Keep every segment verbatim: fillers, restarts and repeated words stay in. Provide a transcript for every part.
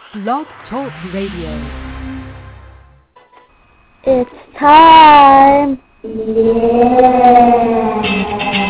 Blog Talk Radio. It's time. Yeah.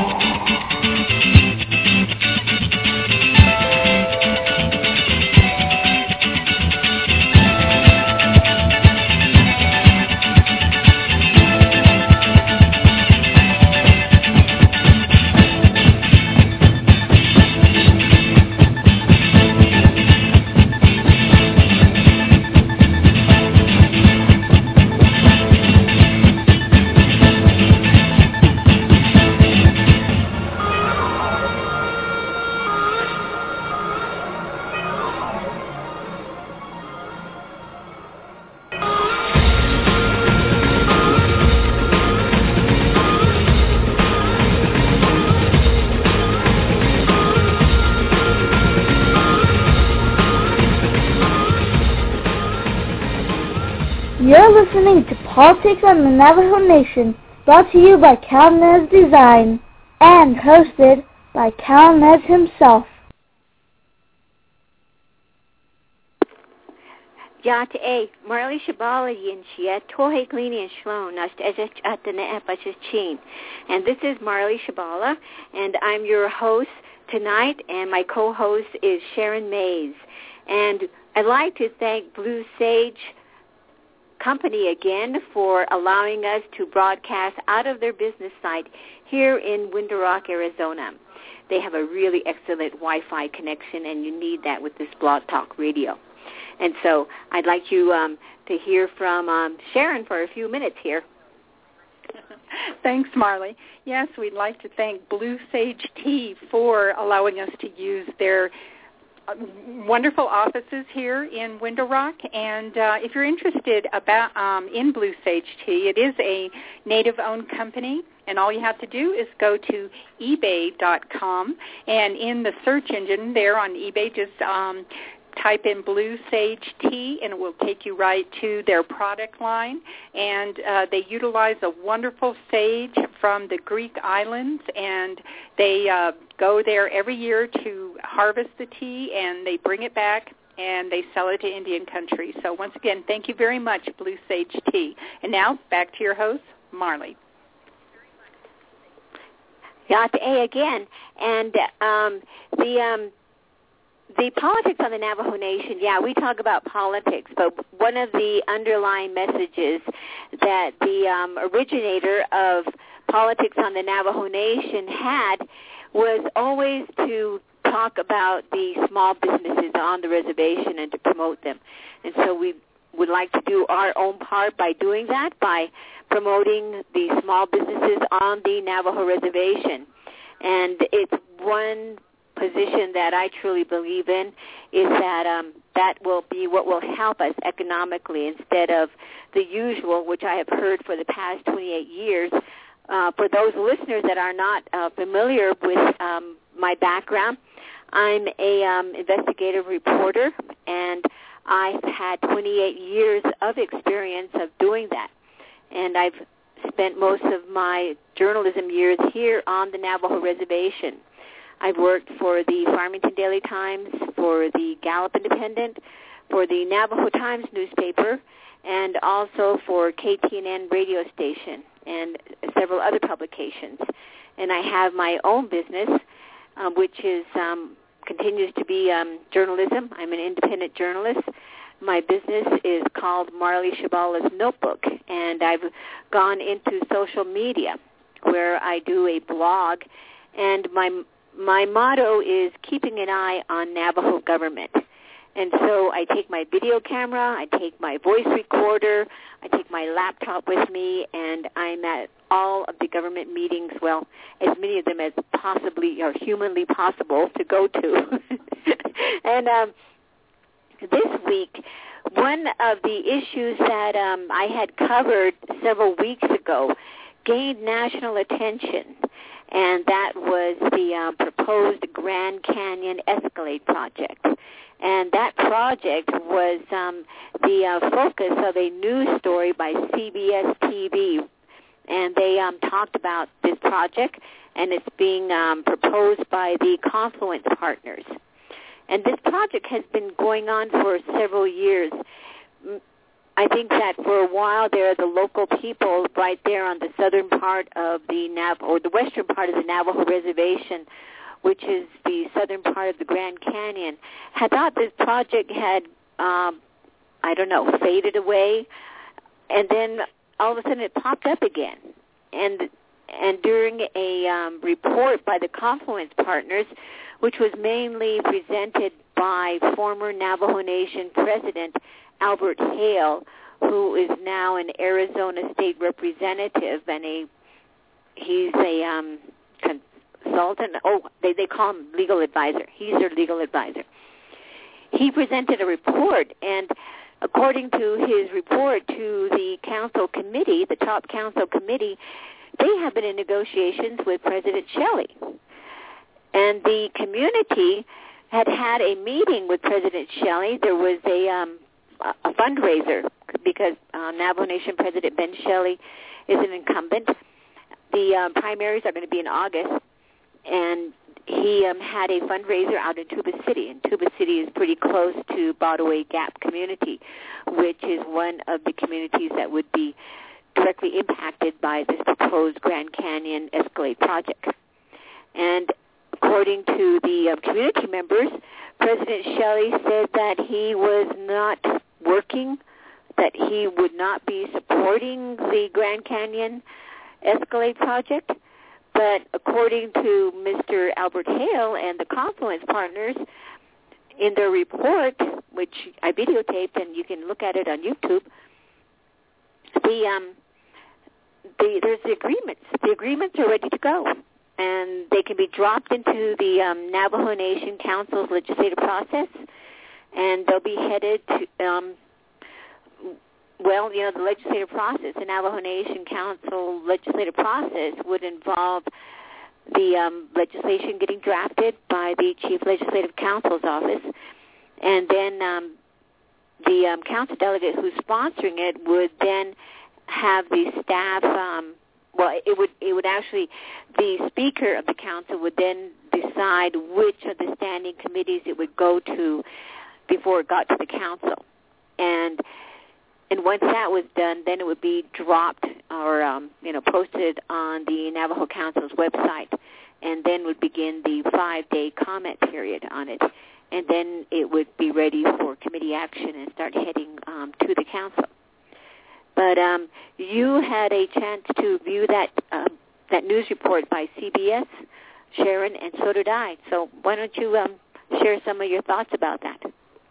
You're listening to Politics on the Navajo Nation, brought to you by Cal Nez Design, and hosted by Cal Nez himself. Yate Marley Shabala Yinchia, Tohe Glini and Shlon, and this is Marley Shabala, and I'm your host tonight, and my co-host is Sharon Mays. And I'd like to thank Blue Sage Company again for allowing us to broadcast out of their business site here in Window Rock, Arizona. They have a really excellent Wi-Fi connection, and you need that with this Blog Talk Radio. And so I'd like you um, to hear from um, Sharon for a few minutes here. Thanks, Marley. Yes, we'd like to thank Blue Sage Tea for allowing us to use their wonderful offices here in Window Rock, and uh, if you're interested about um, in Blue Sage Tea, it is a native-owned company, and all you have to do is go to ebay dot com, and in the search engine there on eBay, just um, type in Blue Sage Tea, and it will take you right to their product line. And uh, they utilize a wonderful sage from the Greek islands, and they uh, go there every year to harvest the tea, and they bring it back, and they sell it to Indian country. So once again, thank you very much, Blue Sage Tea. And now, back to your host, Marley. Got A again. And um, the... Um, The politics on the Navajo Nation, yeah, we talk about politics, but one of the underlying messages that the um, originator of politics on the Navajo Nation had was always to talk about the small businesses on the reservation and to promote them. And so we would like to do our own part by doing that, by promoting the small businesses on the Navajo reservation. And it's one position that I truly believe in, is that um, that will be what will help us economically instead of the usual, which I have heard for the past twenty-eight years. Uh, for those listeners that are not uh, familiar with um, my background, I'm a um, investigative reporter, and I've had twenty-eight years of experience of doing that. And I've spent most of my journalism years here on the Navajo Reservation. I've worked for the Farmington Daily Times, for the Gallup Independent, for the Navajo Times newspaper, and also for K T N N radio station and several other publications. And I have my own business, uh, which is um, continues to be um, journalism. I'm an independent journalist. My business is called Marley Shabala's Notebook, and I've gone into social media where I do a blog, and my My motto is keeping an eye on Navajo government. And so I take my video camera, I take my voice recorder, I take my laptop with me, and I'm at all of the government meetings, well, as many of them as possibly or humanly possible to go to. And um, this week, one of the issues that um, I had covered several weeks ago gained national attention, and that was the um, proposed Grand Canyon Escalade project. And that project was um, the uh, focus of a news story by C B S T V. And they um, talked about this project, and it's being um, proposed by the Confluence Partners. And this project has been going on for several years. I think that for a while there, the local people right there on the southern part of the Nav- or the western part of the Navajo Reservation, which is the southern part of the Grand Canyon, had thought this project had, um, I don't know, faded away, and then all of a sudden it popped up again. And and during a um, report by the Confluence Partners, which was mainly presented by former Navajo Nation President Albert Hale, who is now an Arizona State Representative, and a he's a um, consultant. Oh, they they call him legal advisor. He's their legal advisor. He presented a report, and according to his report to the council committee, the top council committee, they have been in negotiations with President Shelley, and the community had had a meeting with President Shelley. There was a um, a fundraiser because uh, Navajo Nation President Ben Shelley is an incumbent. The um, primaries are going to be in August, and he um, had a fundraiser out in Tuba City, and Tuba City is pretty close to Botaway Gap community, which is one of the communities that would be directly impacted by this proposed Grand Canyon Escalade project. And according to the um, community members, President Shelley said that he was not working, that he would not be supporting the Grand Canyon Escalade project. But according to Mister Albert Hale and the Confluence Partners, in their report, which I videotaped and you can look at it on YouTube, the um, the there's the agreements. The agreements are ready to go, and they can be dropped into the um, Navajo Nation Council's legislative process, and they'll be headed to, um, well, you know, the legislative process, the Navajo Nation Council legislative process would involve the um, legislation getting drafted by the Chief Legislative Counsel's office, and then um, the um, council delegate who's sponsoring it would then have the staff, um, well, it would it would actually, the Speaker of the Council would then decide which of the standing committees it would go to before it got to the Council. And and once that was done, then it would be dropped or, um, you know, posted on the Navajo Council's website, and then would begin the five-day comment period on it. And then it would be ready for committee action and start heading um, to the Council. But um, you had a chance to view that uh, that news report by C B S, Sharon, and so did I. So why don't you um, share some of your thoughts about that?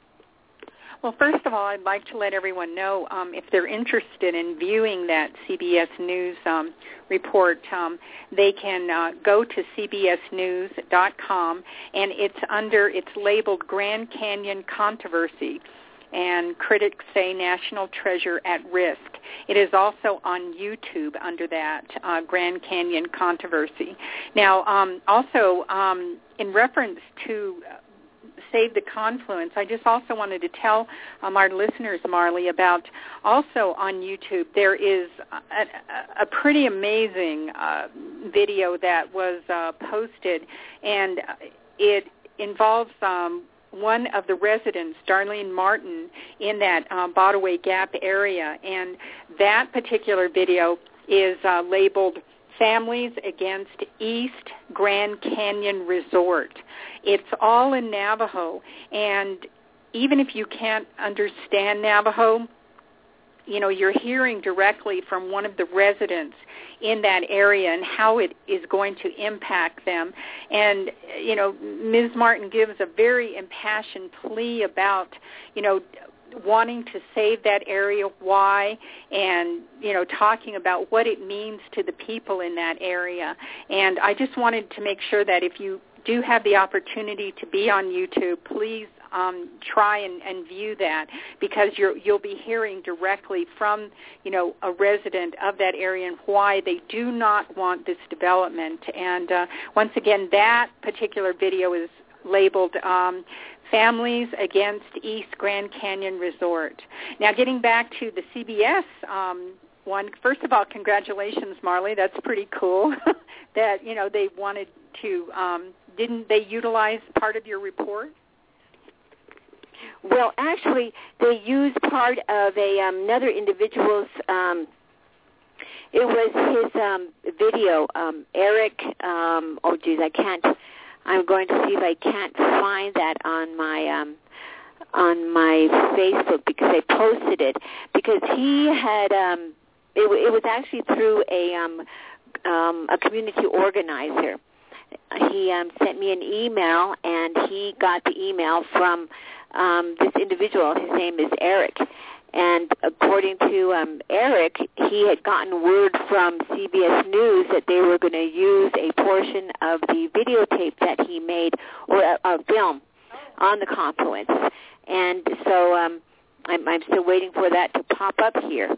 Well, first of all, I'd like to let everyone know um, if they're interested in viewing that C B S News um, report, um, they can uh, go to c b s news dot com, and it's under, it's labeled Grand Canyon Controversy, and critics say National Treasure at Risk. It is also on YouTube under that, uh, Grand Canyon Controversy. Now, um, also, um, in reference to Save the Confluence, I just also wanted to tell um, our listeners, Marley, about also on YouTube there is a, a pretty amazing uh, video that was uh, posted, and it involves um, one of the residents, Darlene Martin, in that um, Botaway Gap area, and that particular video is uh, labeled Families Against East Grand Canyon Resort. It's all in Navajo, and even if you can't understand Navajo, you know, you're hearing directly from one of the residents in that area and how it is going to impact them. And, you know, Miz Martin gives a very impassioned plea about, you know, wanting to save that area, why, and, you know, talking about what it means to the people in that area. And I just wanted to make sure that if you do have the opportunity to be on YouTube, please um, try and, and view that, because you're, you'll be hearing directly from, you know, a resident of that area and why they do not want this development. And uh, once again, that particular video is labeled um, Families Against East Grand Canyon Resort. Now, getting back to the C B S um, one, first of all, congratulations, Marley. That's pretty cool that, you know, they wanted to, um, didn't they utilize part of your report? Well, actually, they used part of a um, another individual's. Um, it was his um, video. Um, Eric. Um, oh, geez, I can't. I'm going to see if I can't find that on my um, on my Facebook because I posted it because he had. Um, it, it was actually through a um, um, a community organizer. He um, sent me an email, and he got the email from um, this individual. His name is Eric. And according to um, Eric, he had gotten word from C B S News that they were going to use a portion of the videotape that he made, or a, a film, on the Confluence. And so um, I'm, I'm still waiting for that to pop up here.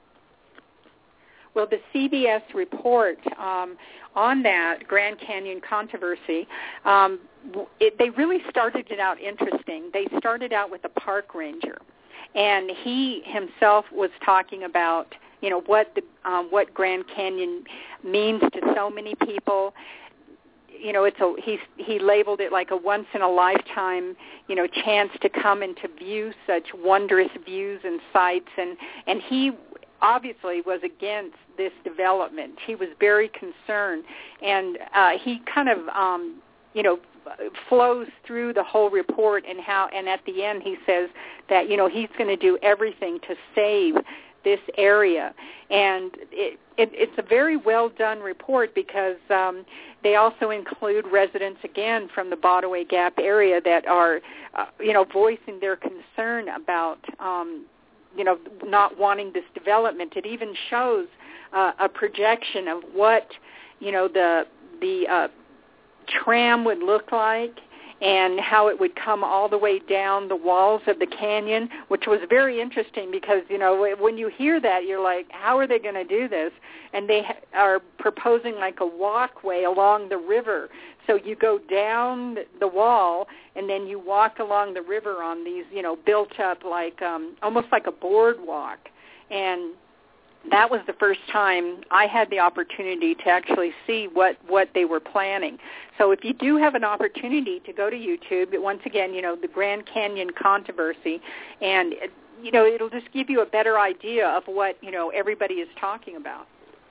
Well, the C B S report um, on that Grand Canyon controversy, um, it, they really started it out interesting. They started out with a park ranger, and he himself was talking about, you know, what the um, what Grand Canyon means to so many people. You know, it's a he he labeled it like a once in a lifetime, you know, chance to come and to view such wondrous views and sights, and and he obviously was against this development. He was very concerned, and uh, he kind of, um, you know, flows through the whole report, and how, and at the end he says that, you know, he's going to do everything to save this area. And it, it, it's a very well done report because um, they also include residents, again, from the Botaway Gap area that are, uh, you know, voicing their concern about um, you know, not wanting this development. It even shows uh, a projection of what, you know, the the uh, tram would look like and how it would come all the way down the walls of the canyon, which was very interesting because, you know, when you hear that, you're like, how are they going to do this? And they ha- are proposing like a walkway along the river. So you go down the wall, and then you walk along the river on these, you know, built up like um, almost like a boardwalk. And that was the first time I had the opportunity to actually see what, what they were planning. So if you do have an opportunity to go to YouTube, once again, you know, the Grand Canyon controversy, and, you know, it'll just give you a better idea of what, you know, everybody is talking about.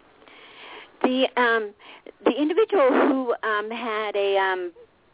The um, the individual who um, had a um,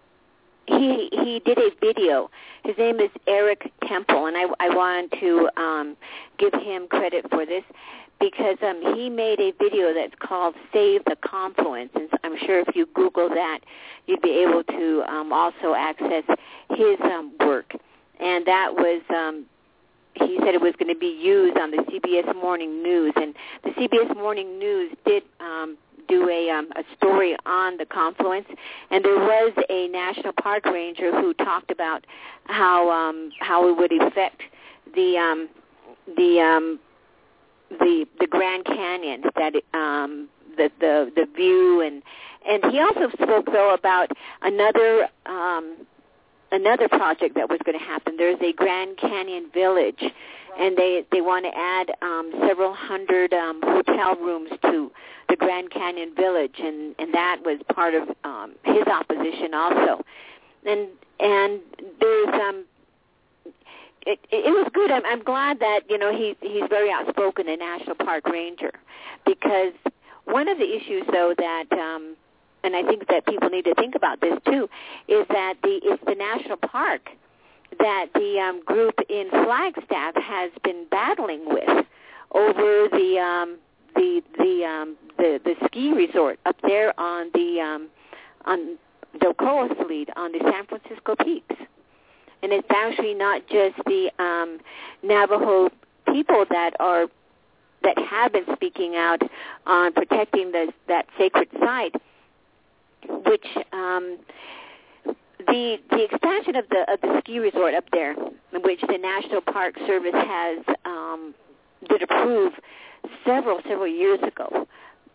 he he did a video. His name is Eric Temple, and I, I wanted to um, give him credit for this because um, he made a video that's called "Save the Confluence," and I'm sure if you Google that, you'd be able to um, also access his um, work. And that was. Um, He said it was going to be used on the C B S Morning News, and the C B S Morning News did um, do a, um, a story on the Confluence, and there was a National Park Ranger who talked about how um, how it would affect the um, the um, the the Grand Canyon, that it, um, the the the view, and and he also spoke though about another. Um, another project that was going to happen. There's a Grand Canyon Village, and they, they want to add um, several hundred um, hotel rooms to the Grand Canyon Village, and, and that was part of um, his opposition also. And and there's um, it, it was good. I'm, I'm glad that, you know, he, he's very outspoken, a National Park Ranger, because one of the issues, though, that um, and I think that people need to think about this too, is that the it's the national park that the um, group in Flagstaff has been battling with over the um, the the, um, the the ski resort up there on the um, on the Coast Lead on the San Francisco Peaks, and it's actually not just the um, Navajo people that are that have been speaking out on protecting the, that sacred site. Which um, the the expansion of the of the ski resort up there, in which the National Park Service has um, did approve several several years ago,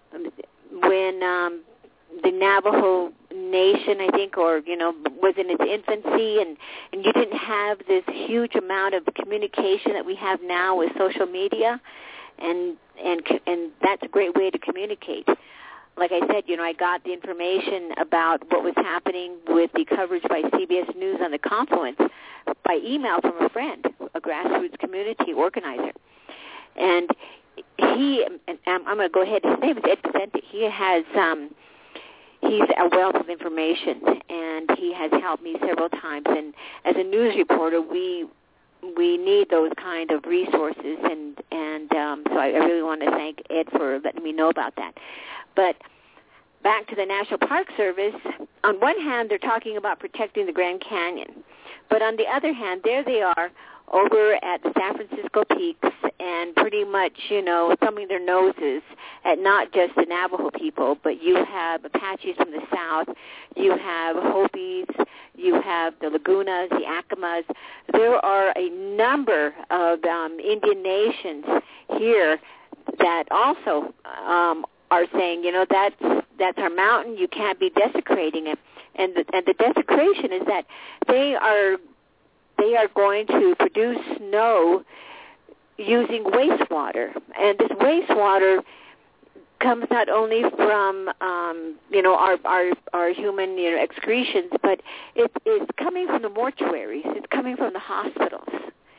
when um, the Navajo Nation, I think, or you know, was in its infancy, and, and you didn't have this huge amount of communication that we have now with social media, and and and that's a great way to communicate. like I said, you know, I got the information about what was happening with the coverage by C B S News on the confluence by email from a friend, a grassroots community organizer. And he, and I'm going to go ahead, his name is Ed Vicente. He has, um, he's a wealth of information, and he has helped me several times. And as a news reporter, we we need those kind of resources, and, and um, so I, I really want to thank Ed for letting me know about that. But back to the National Park Service, on one hand, they're talking about protecting the Grand Canyon. But on the other hand, there they are over at the San Francisco Peaks and pretty much, you know, thumbing their noses at not just the Navajo people, but you have Apaches from the south, you have Hopis, you have the Lagunas, the Akamas. There are a number of um, Indian nations here that also um, are saying, you know, that's that's our mountain. You can't be desecrating it. And the, and the desecration is that they are they are going to produce snow using wastewater, and this wastewater comes not only from um, you know our, our our human you know excretions, but it is coming from the mortuaries. It's coming from the hospitals,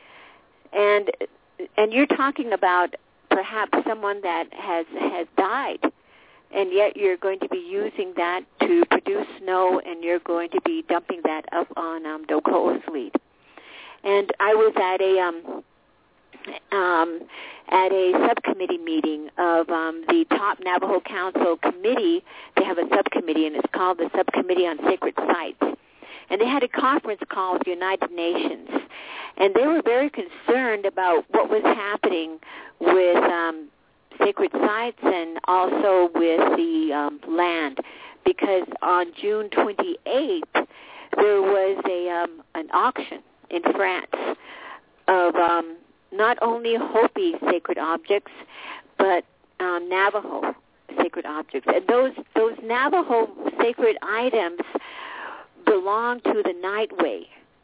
and and you're talking about perhaps someone that has has died, and yet you're going to be using that to produce snow, and you're going to be dumping that up on um, Dokoa Fleet. And I was at a um, um, at a subcommittee meeting of um, the top Navajo Council committee. They have a subcommittee, and it's called the Subcommittee on Sacred Sites. And they had a conference call with the United Nations, and they were very concerned about what was happening with um, sacred sites and also with the um, land, because on June twenty-eighth there was a um, an auction in France of um, not only Hopi sacred objects, but um, Navajo sacred objects. And those those Navajo sacred items belong to the Nightway.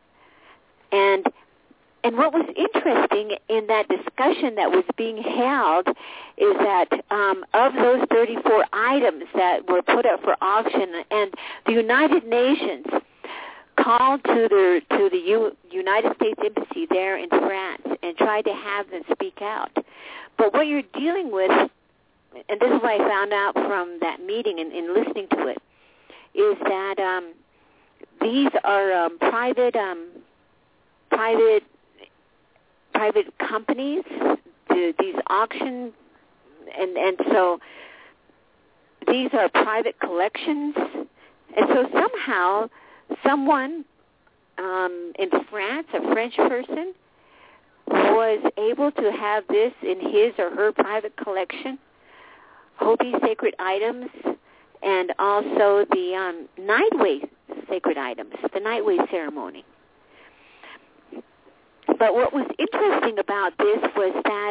And and what was interesting in that discussion that was being held is that um, of those thirty-four items that were put up for auction, and the United Nations called to the to the U, United States Embassy there in France and tried to have them speak out. But what you're dealing with, and this is what I found out from that meeting and, and listening to it, is that um, these are um, private um, private private companies, the, these auction, and and so these are private collections, and so somehow someone um, in France, a French person, was able to have this in his or her private collection, Hopi sacred items, and also the um, Nightway sacred items, the Nightway ceremony. But what was interesting about this was that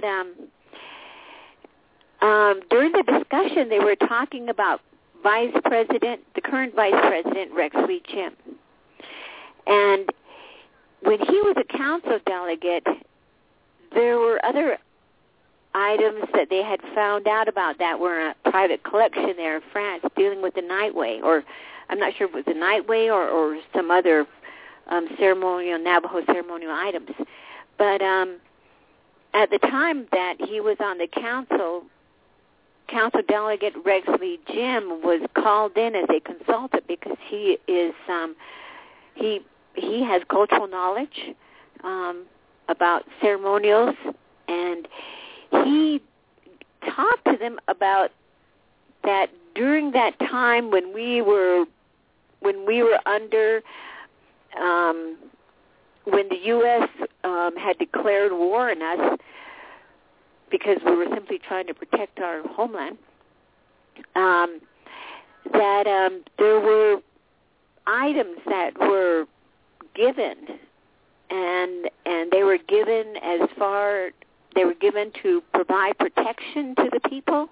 um, um, during the discussion they were talking about Vice President, the current Vice President, Rex Lee Jim. And when he was a council delegate, there were other items that they had found out about that were a private collection there in France dealing with the Nightway, or I'm not sure if it was the Nightway or, or some other um, ceremonial, Navajo ceremonial items. But um, at the time that he was on the council, Council Delegate Rex Lee Jim was called in as a consultant because he is um, he he has cultural knowledge um, about ceremonials, and he talked to them about that during that time when we were when we were under um, when the U S um, had declared war on us, because we were simply trying to protect our homeland, um, that um, there were items that were given, and and they were given as far, they were given to provide protection to the people.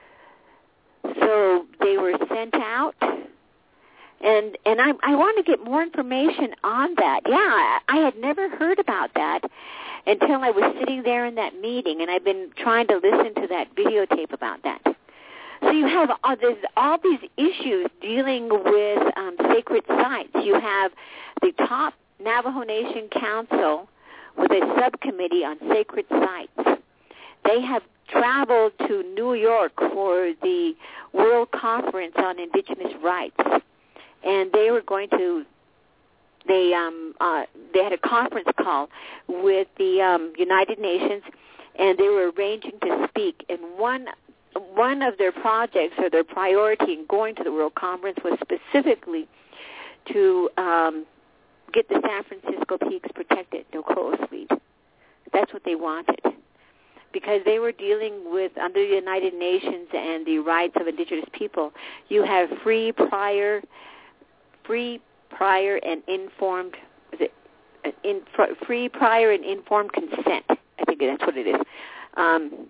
So they were sent out, and and I, I want to get more information on that. Yeah, I, I had never heard about that until I was sitting there in that meeting, and I've been trying to listen to that videotape about that. So you have all, there's all these issues dealing with um, sacred sites. You have the top Navajo Nation Council with a subcommittee on sacred sites. They have traveled to New York for the World Conference on Indigenous Rights, and they were going to. They um uh, they had a conference call with the um, United Nations, and they were arranging to speak. And one one of their projects or their priority in going to the World Conference was specifically to um, get the San Francisco Peaks protected, no Coaslead. That's what they wanted, because they were dealing with, under the United Nations and the rights of Indigenous people, you have free, prior, free, prior, and informed, is it, in, free, prior, and informed consent. I think that's what it is. Um,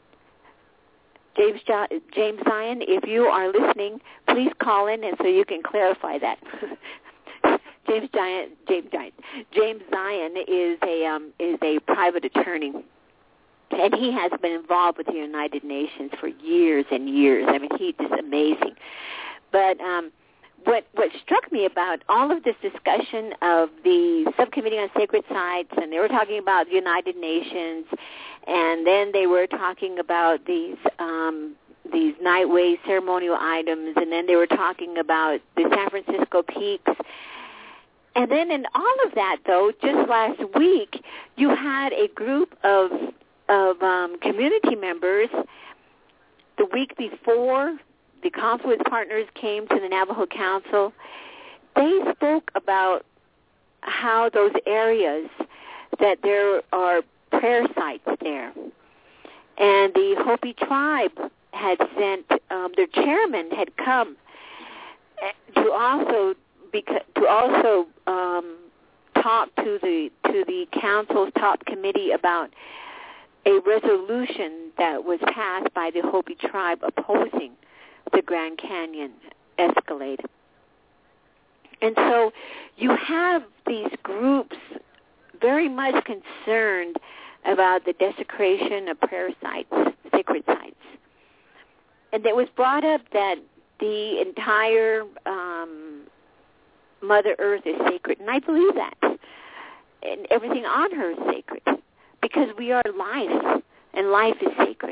James James Zion, if you are listening, please call in and so you can clarify that. James Giant, James Giant, James Zion is a um, is a private attorney, and he has been involved with the United Nations for years and years. I mean, he's just amazing. But um, what what struck me about all of this discussion of the Subcommittee on Sacred Sites, and they were talking about the United Nations, and then they were talking about these um, these Nightway ceremonial items, and then they were talking about the San Francisco Peaks. And then in all of that, though, just last week, you had a group of of um, community members. The week before the Confluence Partners came to the Navajo Council, they spoke about how those areas, that there are prayer sites there. And the Hopi tribe had sent, um, their chairman had come to also Because, to also um, talk to the to the council's top committee about a resolution that was passed by the Hopi tribe opposing the Grand Canyon Escalade. And so you have these groups very much concerned about the desecration of prayer sites, sacred sites. And it was brought up that the entire um, Mother Earth is sacred, and I believe that. And everything on her is sacred, because we are life, and life is sacred.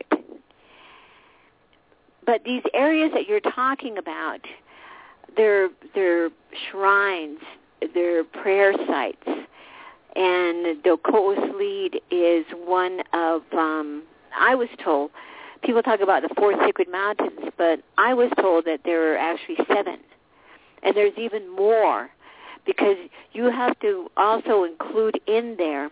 But these areas that you're talking about, they're, they're shrines, they're prayer sites, and the Coaslead is one of, um, I was told, people talk about the four sacred mountains, but I was told that there are actually seven. And there's even more, because you have to also include in there,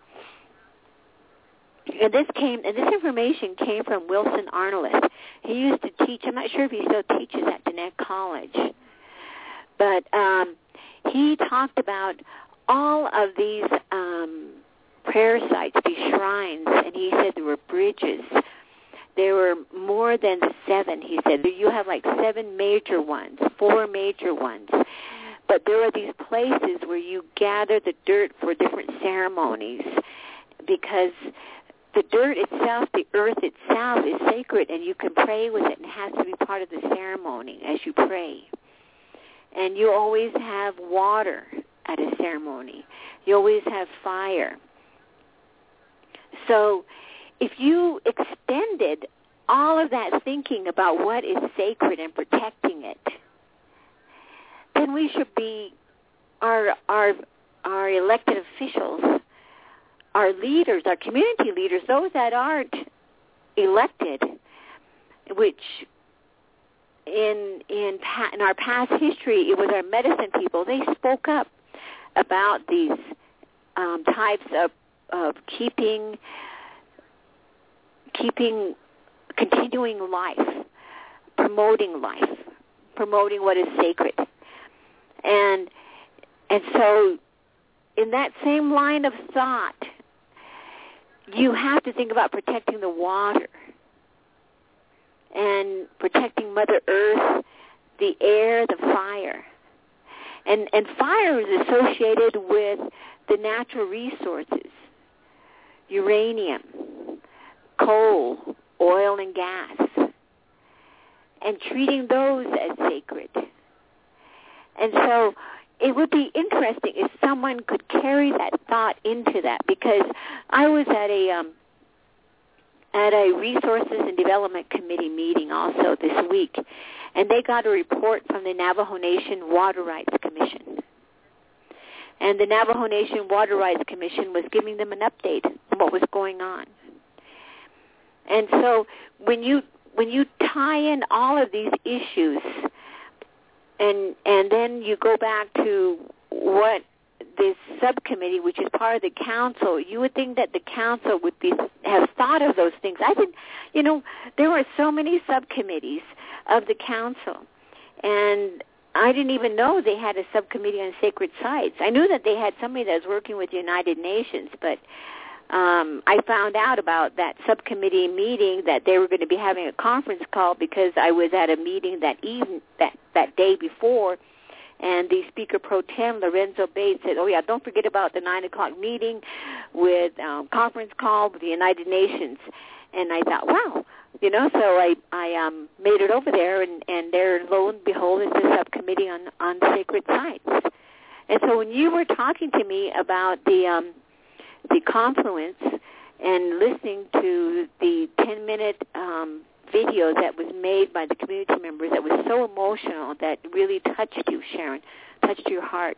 and this came, and this information came from Wilson Arnold. He used to teach, I'm not sure if he still teaches at Diné College, but um, he talked about all of these um, prayer sites, these shrines, and he said there were bridges. There were more than seven, he said. You have like seven major ones, four major ones. But there are these places where you gather the dirt for different ceremonies, because the dirt itself, the earth itself, is sacred, and you can pray with it, and it has to be part of the ceremony as you pray. And you always have water at a ceremony. You always have fire. So if you extended all of that thinking about what is sacred and protecting it, then we should be, our our our elected officials, our leaders, our community leaders, those that aren't elected, which in in pa- in our past history, it was our medicine people. They spoke up about these um, types of of keeping. keeping, continuing life, promoting life, promoting what is sacred. And and so in that same line of thought, you have to think about protecting the water and protecting Mother Earth, the air, the fire. And, and fire is associated with the natural resources, uranium, coal, oil, and gas. and treating those as sacred. And so it would be interesting if someone could carry that thought into that, because I was at a um, at a Resources and Development Committee meeting also this week, and they got a report from the Navajo Nation Water Rights Commission. And the Navajo Nation Water Rights Commission was giving them an update on what was going on. And so when you when you tie in all of these issues, and and then you go back to what this subcommittee, which is part of the council, you would think that the council would be have thought of those things. I think, you know, there were so many subcommittees of the council, and I didn't even know they had a subcommittee on sacred sites. I knew that they had somebody that was working with the United Nations, but um, I found out about that subcommittee meeting that they were going to be having a conference call because I was at a meeting that even that, that day before, and the Speaker Pro Tem, Lorenzo Bates, said, oh, yeah, don't forget about the nine o'clock meeting with um, conference call with the United Nations. And I thought, wow, you know, so I, I um, made it over there, and, and there, lo and behold, is the subcommittee on, on sacred sites. And so when you were talking to me about the um, the confluence and listening to the ten-minute um, video that was made by the community members that was so emotional, that really touched you, Sharon, touched your heart.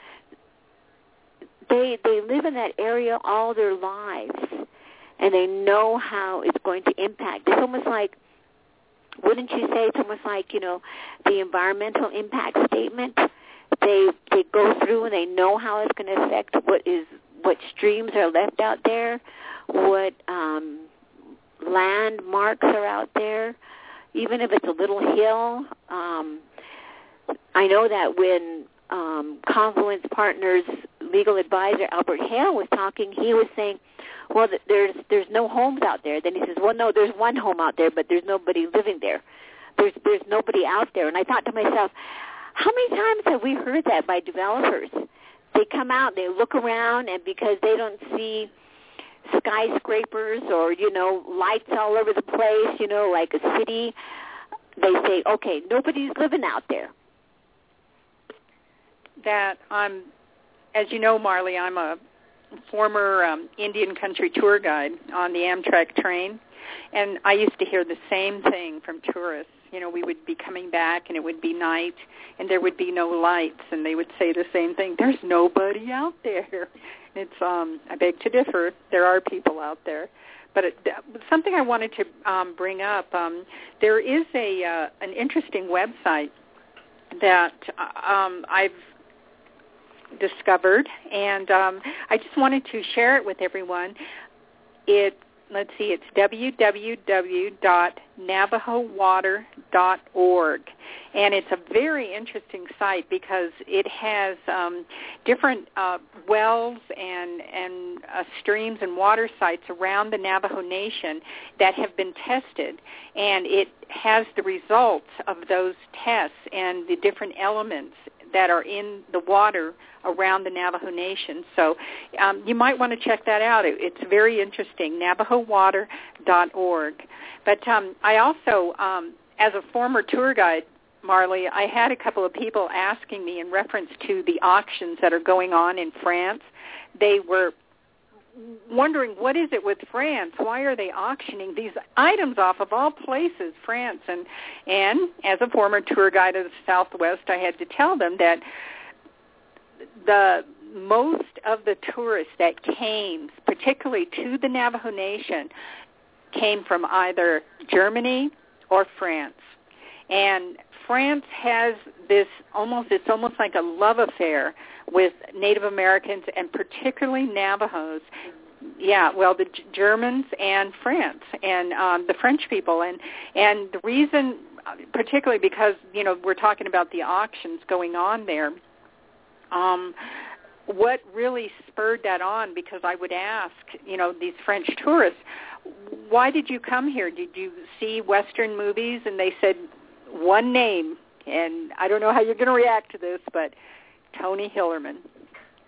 They they live in that area all their lives, and they know how it's going to impact. It's almost like, wouldn't you say, it's almost like, you know, the environmental impact statement. They they go through and they know how it's going to affect what is what streams are left out there, what um, landmarks are out there, even if it's a little hill. Um, I know that when um, Confluence Partners legal advisor Albert Hale was talking, he was saying, well, there's there's no homes out there. Then he says, well, no, there's one home out there, but there's nobody living there. There's there's nobody out there. And I thought to myself, how many times have we heard that by developers? They come out, they look around, and because they don't see skyscrapers or, you know, lights all over the place, you know, like a city, they say, okay, nobody's living out there. That I'm, as you know, Marley, I'm a former um, Indian country tour guide on the Amtrak train, and I used to hear the same thing from tourists. You know, we would be coming back, and it would be night, and there would be no lights, and they would say the same thing. There's nobody out there. It's um, I beg to differ. There are people out there, but it, something I wanted to um, bring up. Um, there is a uh, an interesting website that um, I've discovered, and um, I just wanted to share it with everyone. It let's see, it's w w w dot navajo water dot org, and it's a very interesting site because it has um, different uh, wells and and uh, streams and water sites around the Navajo Nation that have been tested, and it has the results of those tests and the different elements that are in the water around the Navajo Nation. So um, you might want to check that out. It, it's very interesting, navajo water dot org. But um, I also, um, as a former tour guide, Marley, I had a couple of people asking me in reference to the auctions that are going on in France. They were wondering, what is it with France? Why are they auctioning these items off of all places, France? And and as a former tour guide of the Southwest, I had to tell them that the most of the tourists that came, particularly to the Navajo Nation, came from either Germany or France. And France has this almost, it's almost like a love affair with Native Americans and particularly Navajos. Yeah, well, the G- Germans and France and um, the French people. And, and the reason, particularly because, you know, we're talking about the auctions going on there, um, what really spurred that on, because I would ask, you know, these French tourists, why did you come here? Did you see Western movies? And they said one name, and I don't know how you're going to react to this, but Tony Hillerman.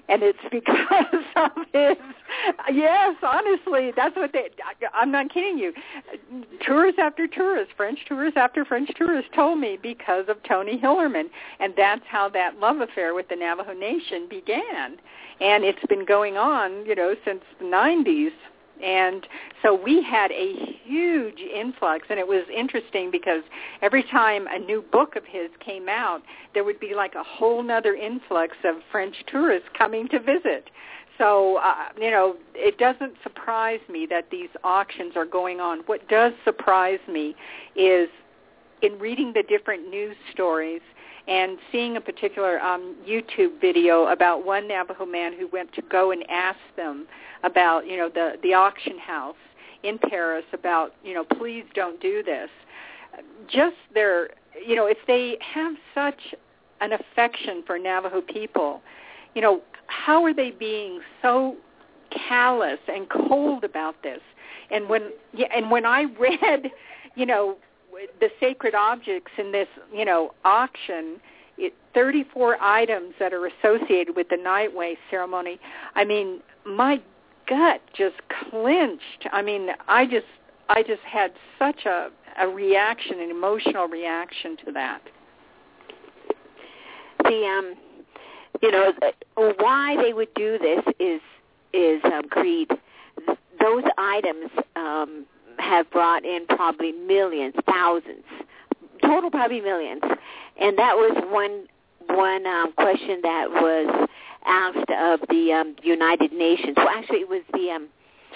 And it's because of his, yes, honestly, that's what they, I'm not kidding you. Tourists after tourists, French tourists after French tourists told me because of Tony Hillerman. And that's how that love affair with the Navajo Nation began. And it's been going on, you know, since the nineties. And so we had a huge influx, and it was interesting because every time a new book of his came out, there would be like a whole nother influx of French tourists coming to visit. So, uh, you know, it doesn't surprise me that these auctions are going on. What does surprise me is in reading the different news stories and seeing a particular um, YouTube video about one Navajo man who went to go and ask them about, you know, the, the auction house in Paris about, you know, please don't do this. Just their, you know, if they have such an affection for Navajo people, you know, how are they being so callous and cold about this? And when, yeah, and when I read, you know, the sacred objects in this, you know, auction, it, thirty-four items that are associated with the Nightway ceremony. I mean, my gut just clenched. I mean, I just, I just had such a, a reaction, an emotional reaction to that. The, um, you know, why they would do this is is um, greed. Those items um, have brought in probably millions, thousands, total probably millions. And that was one one um, question that was asked of the um, United Nations. Well, actually, it was the um,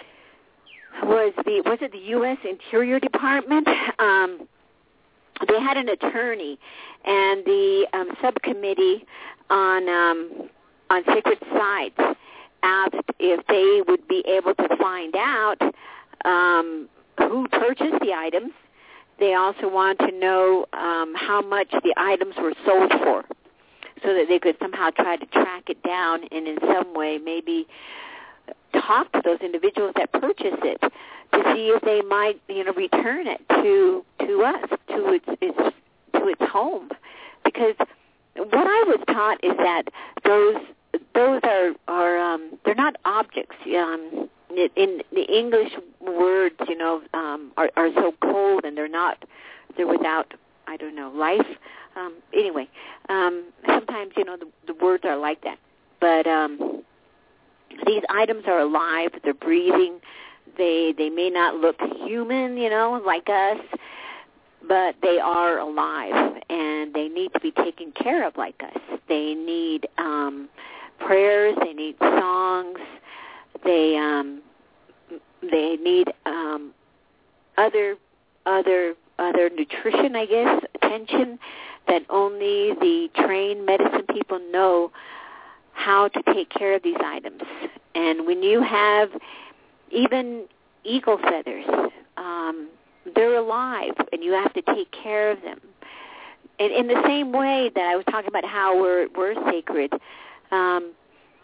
was the was it the U S Interior Department? Um, they had an attorney, and the um, subcommittee on um, on sacred sites asked if they would be able to find out um, who purchased the items. They also wanted to know um, how much the items were sold for, so that they could somehow try to track it down and in some way maybe talk to those individuals that purchased it to see if they might, you know, return it to to us, to its, its to its home. Because what I was taught is that those those are are um, they're not objects. Um, in the English words, you know, um, are, are so cold, and they're not, they're without, I don't know, life. Um, anyway, um, sometimes, you know, the, the words are like that. But um, these items are alive, they're breathing. They they may not look human, you know, like us, but they are alive, and they need to be taken care of like us. They need um, prayers, they need songs, They um, they need um, other other other nutrition, I guess, attention that only the trained medicine people know how to take care of these items. And when you have even eagle feathers, um, they're alive, and you have to take care of them. And in the same way that I was talking about how we're we're sacred. Um,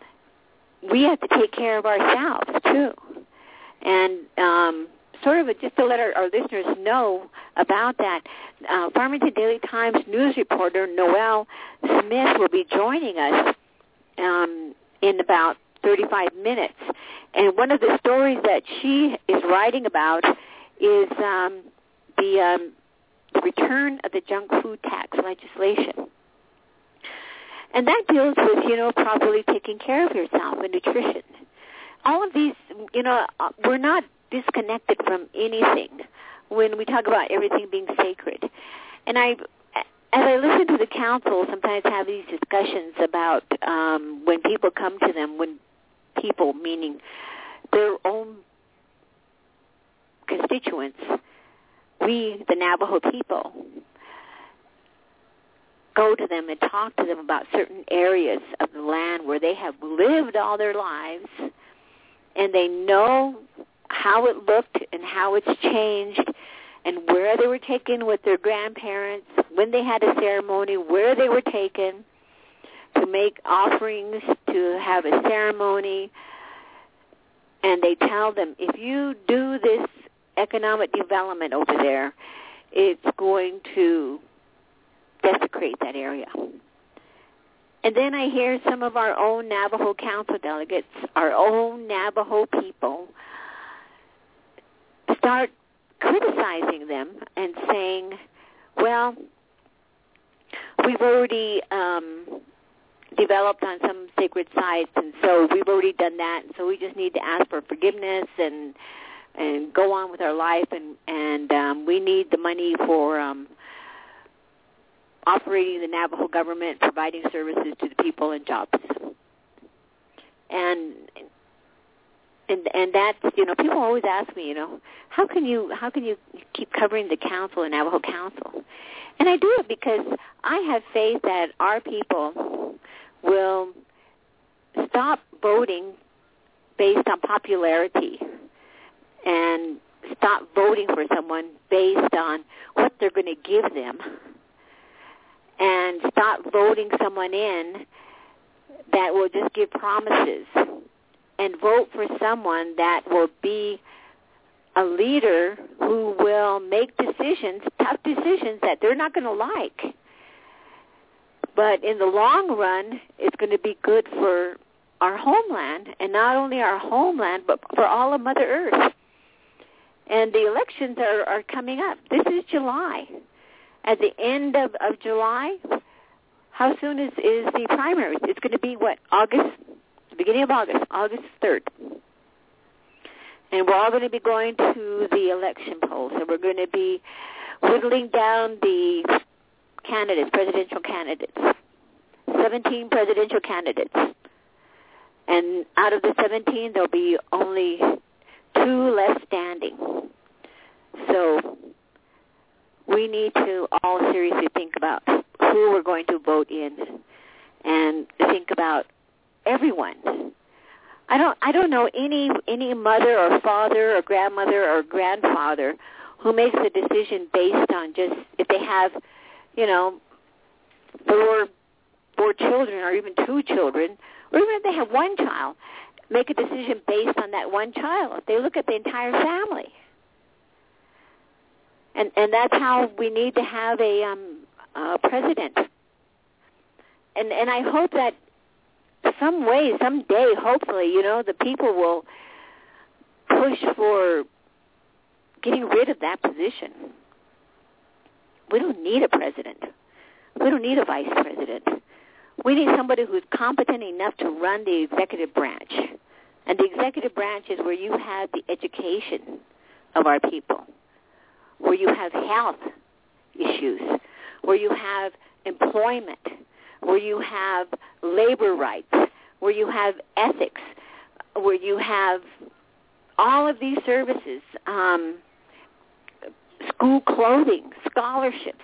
we have to take care of ourselves, too. And um, sort of a, just to let our, our listeners know about that, uh, Farmington Daily Times news reporter Noelle Smith will be joining us um, in about thirty-five minutes. And one of the stories that she is writing about is um, the, um, the return of the junk food tax legislation. And that deals with, you know, properly taking care of yourself and nutrition. All of these, you know, we're not disconnected from anything when we talk about everything being sacred. And I, as I listen to the council, sometimes have these discussions about um, when people come to them, when people, meaning their own constituents, we, the Navajo people, go to them and talk to them about certain areas of the land where they have lived all their lives, and they know how it looked and how it's changed and where they were taken with their grandparents, when they had a ceremony, where they were taken to make offerings, to have a ceremony. And they tell them, if you do this economic development over there, it's going to desecrate that area. And then I hear some of our own Navajo Council delegates, our own Navajo people, start criticizing them and saying, well, we've already um, developed on some sacred sites, and so we've already done that, and so we just need to ask for forgiveness and and go on with our life, and, and um, we need the money for um, operating the Navajo government, providing services to the people and jobs. And and and that's, you know, people always ask me, you know, how can you how can you keep covering the council, the Navajo Council? And I do it because I have faith that our people will stop voting based on popularity and stop voting for someone based on what they're going to give them, and stop voting someone in that will just give promises, and vote for someone that will be a leader who will make decisions, tough decisions that they're not going to like. But in the long run, it's going to be good for our homeland, and not only our homeland, but for all of Mother Earth. And the elections are, are coming up. This is July. At the end of, of July, how soon is, is the primaries? It's going to be, what, August? The beginning of August, August third. And we're all going to be going to the election polls, and we're going to be whittling down the candidates, presidential candidates, seventeen presidential candidates. And out of the seventeen, there'll be only two left standing. So we need to all seriously think about who we're going to vote in, and think about everyone. I don't I don't know any any mother or father or grandmother or grandfather who makes a decision based on just if they have, you know, four four children or even two children, or even if they have one child, make a decision based on that one child. They look at the entire family. And and that's how we need to have a um a president. And and I hope that some way, someday, hopefully, you know, the people will push for getting rid of that position. We don't need a president. We don't need a vice president. We need somebody who's competent enough to run the executive branch. And the executive branch is where you have the education of our people, where you have health issues, where you have employment, where you have labor rights, where you have ethics, where you have all of these services, um, school clothing, scholarships.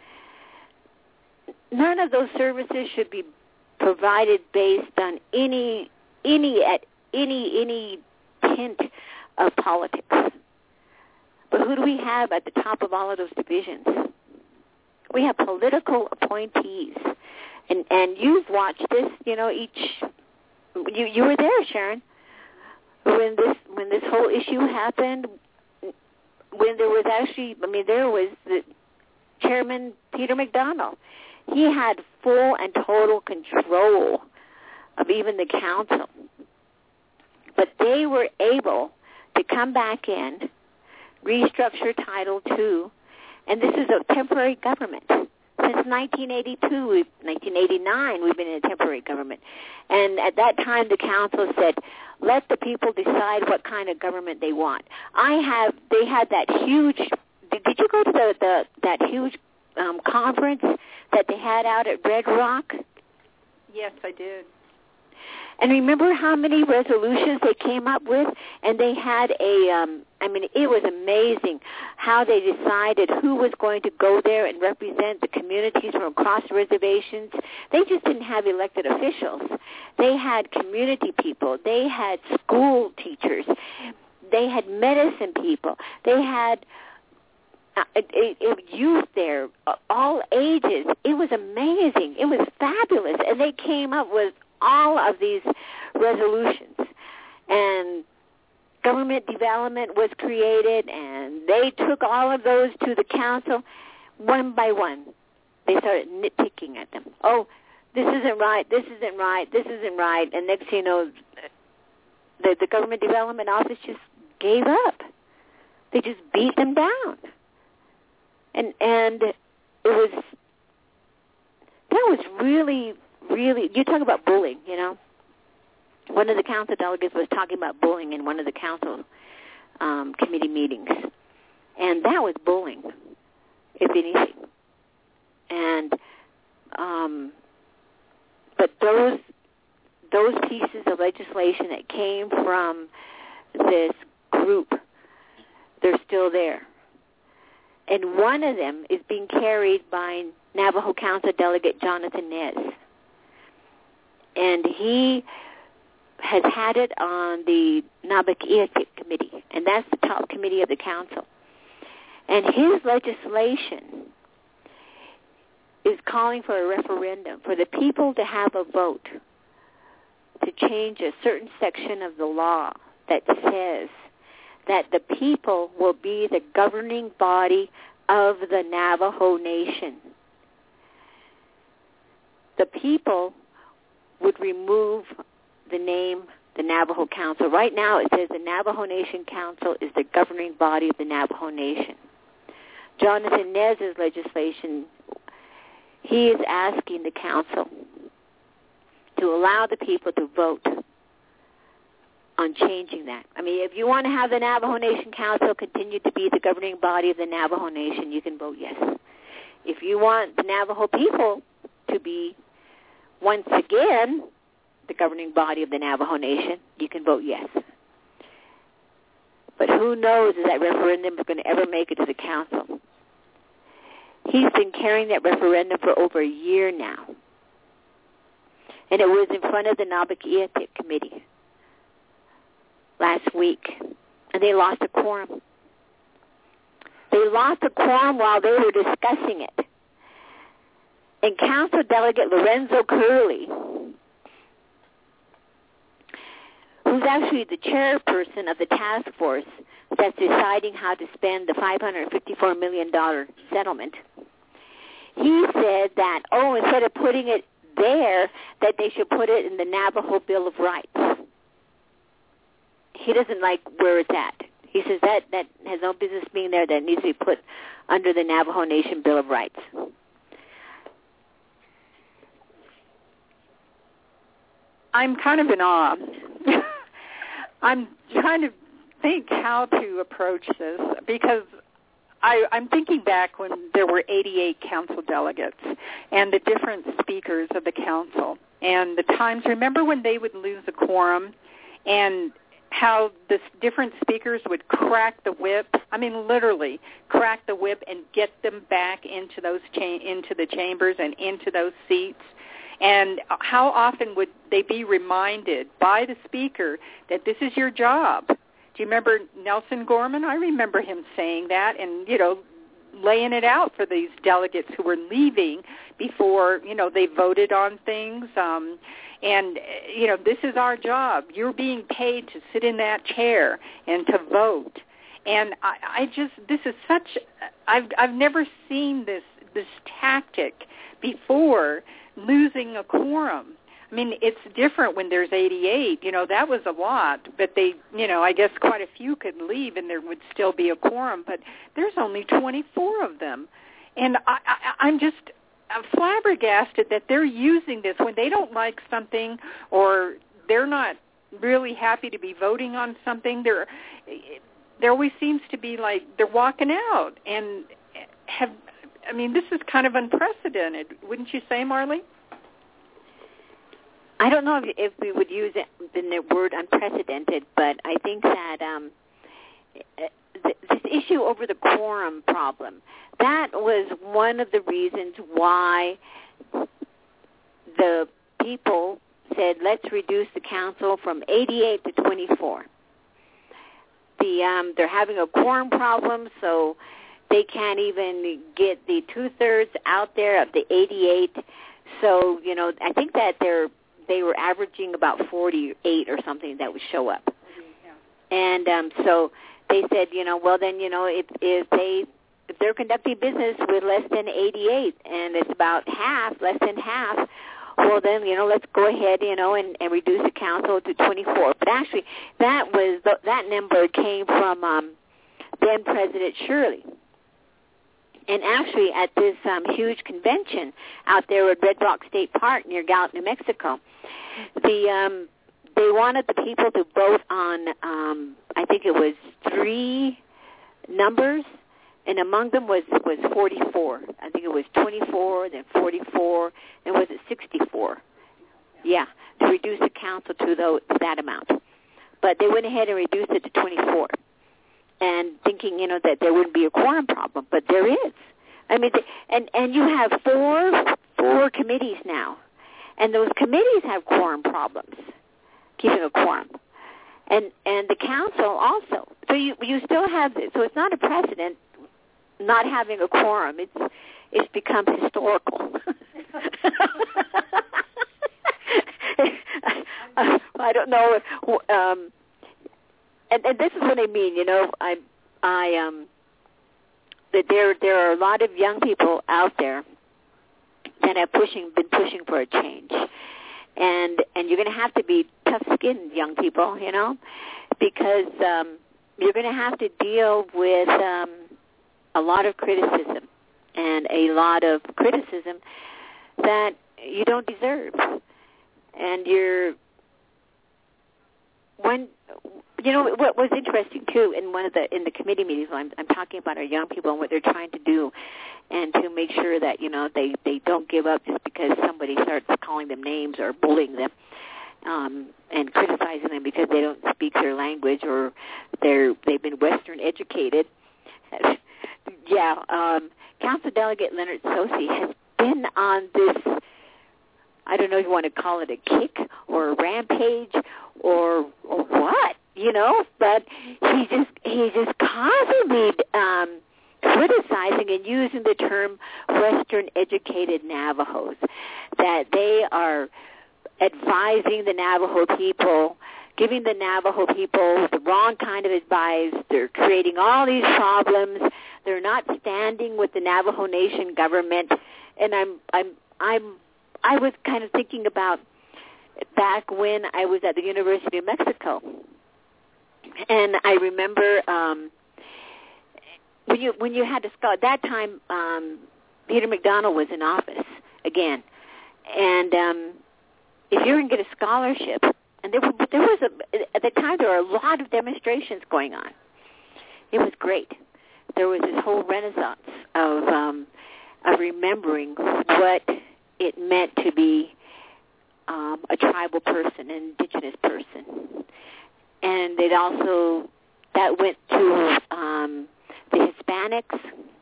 None of those services should be provided based on any any at any any hint of politics. But who do we have at the top of all of those divisions? We have political appointees. And and you've watched this, you know, each you you were there, Sharon, when this when this whole issue happened, when there was actually, I mean, there was the Chairman Peter McDonald. He had full and total control of even the council. But they were able to come back in, restructure Title two, and this is a temporary government. Since nineteen eighty-two, nineteen eighty-nine, we've been in a temporary government. And at that time, the council said, let the people decide what kind of government they want. I have, they had that huge, did, did you go to the, the that huge um, conference that they had out at Red Rock? Yes, I did. And remember how many resolutions they came up with? And they had a, um, I mean, it was amazing how they decided who was going to go there and represent the communities from across reservations. They just didn't have elected officials. They had community people. They had school teachers. They had medicine people. They had uh, it, it, youth there, uh, all ages. It was amazing. It was fabulous. And they came up with all of these resolutions, and government development was created, and they took all of those to the council one by one. They started nitpicking at them. Oh, this isn't right, this isn't right, this isn't right, and next thing you know, the, the government development office just gave up. They just beat them down. And and it was, that was really, really, you talk about bullying, you know. One of the council delegates was talking about bullying in one of the council um, committee meetings. And that was bullying, if anything. And, um, but those those pieces of legislation that came from this group, they're still there. And one of them is being carried by Navajo Council Delegate Jonathan Nez. And he has had it on the Nabakeetik Committee, and that's the top committee of the council. And his legislation is calling for a referendum for the people to have a vote to change a certain section of the law that says that the people will be the governing body of the Navajo Nation. The people would remove the name the Navajo Council. Right now it says the Navajo Nation Council is the governing body of the Navajo Nation. Jonathan Nez's legislation, he is asking the council to allow the people to vote on changing that. I mean, if you want to have the Navajo Nation Council continue to be the governing body of the Navajo Nation, you can vote yes. If you want the Navajo people to be, once again, the governing body of the Navajo Nation, you can vote yes. But who knows if that referendum is going to ever make it to the council. He's been carrying that referendum for over a year now. And it was in front of the Nabakeetik Committee last week. And they lost a quorum. They lost a quorum while they were discussing it. And Council Delegate Lorenzo Curley, who's actually the chairperson of the task force that's deciding how to spend the five hundred fifty-four million dollars settlement, he said that, oh, instead of putting it there, that they should put it in the Navajo Bill of Rights. He doesn't like where it's at. He says that, that has no business being there, that needs to be put under the Navajo Nation Bill of Rights. I'm kind of in awe. I'm trying to think how to approach this because I, I'm thinking back when there were eighty-eight council delegates and the different speakers of the council and the times, remember when they would lose a quorum and how the different speakers would crack the whip, I mean literally crack the whip and get them back into those cha- into the chambers and into those seats. And how often would they be reminded by the speaker that this is your job? Do you remember Nelson Gorman? I remember him saying that and, you know, laying it out for these delegates who were leaving before, you know, they voted on things. Um, and, you know, this is our job. You're being paid to sit in that chair and to vote. And I, I just, this is such, I've, I've never seen this, this tactic before, losing a quorum. I mean, it's different when there's eighty-eight. You know, that was a lot, but they, you know, I guess quite a few could leave and there would still be a quorum, but there's only twenty-four of them. And I, I, I'm just I'm flabbergasted that they're using this when they don't like something or they're not really happy to be voting on something. There, there always seems to be like they're walking out and have, I mean, this is kind of unprecedented, wouldn't you say, Marley? I don't know if, if we would use it, the word unprecedented, but I think that um, th- this issue over the quorum problem, that was one of the reasons why the people said, let's reduce the council from eighty-eight to twenty-four. The um, they're having a quorum problem, so they can't even get the two-thirds out there of the eighty-eight. So, you know, I think that they're they were averaging about forty-eight or something that would show up. Yeah. And um, so they said, you know, well then, you know, if, if they if they're conducting business with less than eighty-eight and it's about half, less than half, well, then, you know, let's go ahead, you know, and, and reduce the council to twenty-four. But actually, that was the, that number came from um, then President Shirley. And actually, at this um, huge convention out there at Red Rock State Park near Gallup, New Mexico, the um, they wanted the people to vote on, um, I think it was three numbers, and among them was was forty-four. I think it was twenty-four, then forty-four, and was it sixty-four? Yeah, to reduce the council to those, that amount. But they went ahead and reduced it to twenty-four. And thinking, you know, that there wouldn't be a quorum problem, but there is. I mean, and and you have four four committees now, and those committees have quorum problems, keeping a quorum, and and the council also. So you you still have this. So it's not a precedent not having a quorum. It's it's become historical. I don't know. Um, And, and this is what I mean, you know, I, I, um, that there, there are a lot of young people out there that have pushing, been pushing for a change, and and you're going to have to be tough-skinned young people, you know, because um, you're going to have to deal with um, a lot of criticism and a lot of criticism that you don't deserve, and you're when. You know what was interesting too in one of the in the committee meetings. I'm, I'm talking about our young people and what they're trying to do, and to make sure that you know they, they don't give up just because somebody starts calling them names or bullying them, um, and criticizing them because they don't speak their language or they're they've been Western educated. yeah, um, Council Delegate Leonard Sosi has been on this. I don't know if you want to call it a kick or a rampage or or what. You know, but he just he just constantly um, criticizing and using the term Western educated Navajos, that they are advising the Navajo people, giving the Navajo people the wrong kind of advice. They're creating all these problems. They're not standing with the Navajo Nation government. And I'm I'm I'm I was kind of thinking about back when I was at the University of Mexico. And I remember um, when you when you had to scholar, at that time um, Peter MacDonald was in office again, and um, if you were going to get a scholarship, and there, were, there was a, at the time there were a lot of demonstrations going on. It was great. There was this whole renaissance of um, of remembering what it meant to be um, a tribal person, an indigenous person. And it also, that went to um, the Hispanics.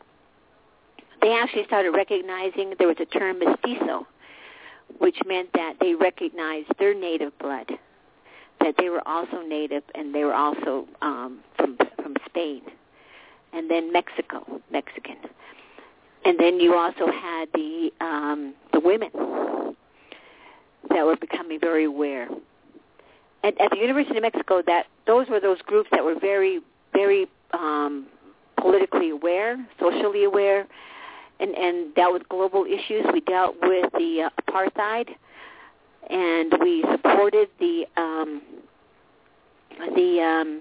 They actually started recognizing there was a term mestizo, which meant that they recognized their native blood, that they were also native and they were also um, from from Spain. And then Mexico, Mexican. And then you also had the um, the women that were becoming very aware. At, at the University of Mexico, that those were those groups that were very, very um, politically aware, socially aware, and, and dealt with global issues. We dealt with the uh, apartheid, and we supported the um, the um,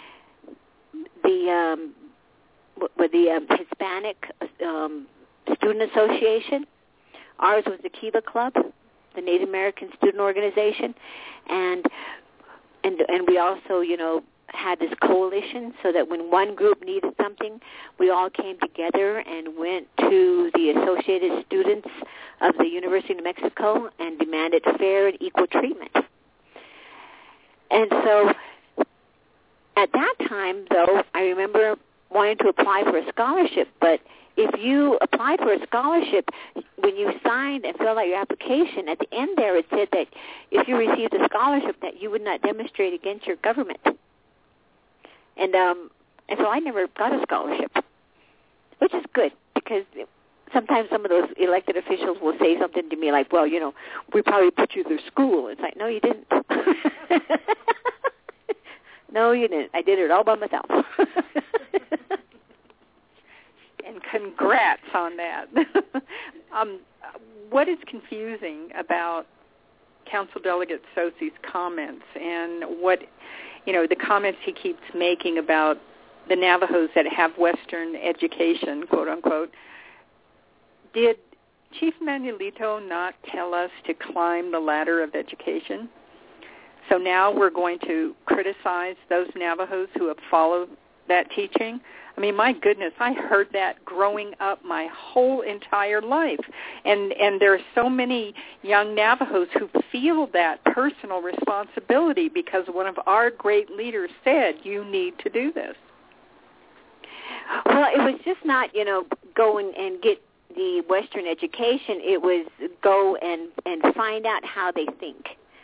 the um, with the um, Hispanic um, Student Association. Ours was the Kiva Club, the Native American Student Organization, and and and we also, you know, had this coalition so that when one group needed something, we all came together and went to the Associated Students of the University of New Mexico and demanded fair and equal treatment. And so at that time, though, I remember wanting to apply for a scholarship, but if you applied for a scholarship, when you signed and filled out your application, at the end there it said that if you received a scholarship that you would not demonstrate against your government. And um, and so I never got a scholarship, which is good because sometimes some of those elected officials will say something to me like, well, you know, we probably put you through school. It's like, no, you didn't. No, you didn't. I did it all by myself. And congrats on that. um, what is confusing about Council Delegate Sosi's comments and what, you know, the comments he keeps making about the Navajos that have Western education, quote unquote? Did Chief Manuelito not tell us to climb the ladder of education? So now we're going to criticize those Navajos who have followed that teaching? I mean, my goodness, I heard that growing up my whole entire life. And and there are so many young Navajos who feel that personal responsibility because one of our great leaders said, you need to do this. Well, it was just not, you know, go and, and get the Western education. It was go and, and find out how they think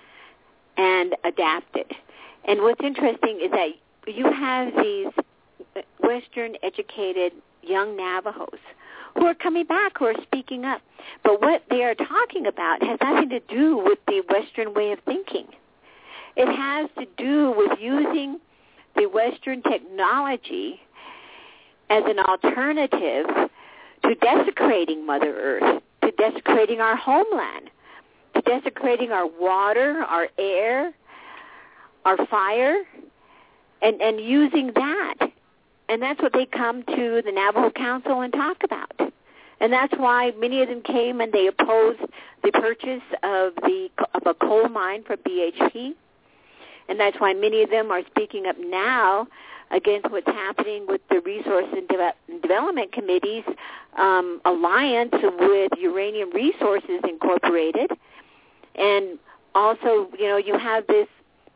and adapt it. And what's interesting is that you have these Western-educated young Navajos who are coming back, who are speaking up. But what they are talking about has nothing to do with the Western way of thinking. It has to do with using the Western technology as an alternative to desecrating Mother Earth, to desecrating our homeland, to desecrating our water, our air, our fire, and, and using that. And that's what they come to the Navajo Council and talk about. And that's why many of them came and they opposed the purchase of the of a coal mine for B H P. And that's why many of them are speaking up now against what's happening with the Resource and De- Development Committee's um, alliance with Uranium Resources Incorporated. And also, you know, you have this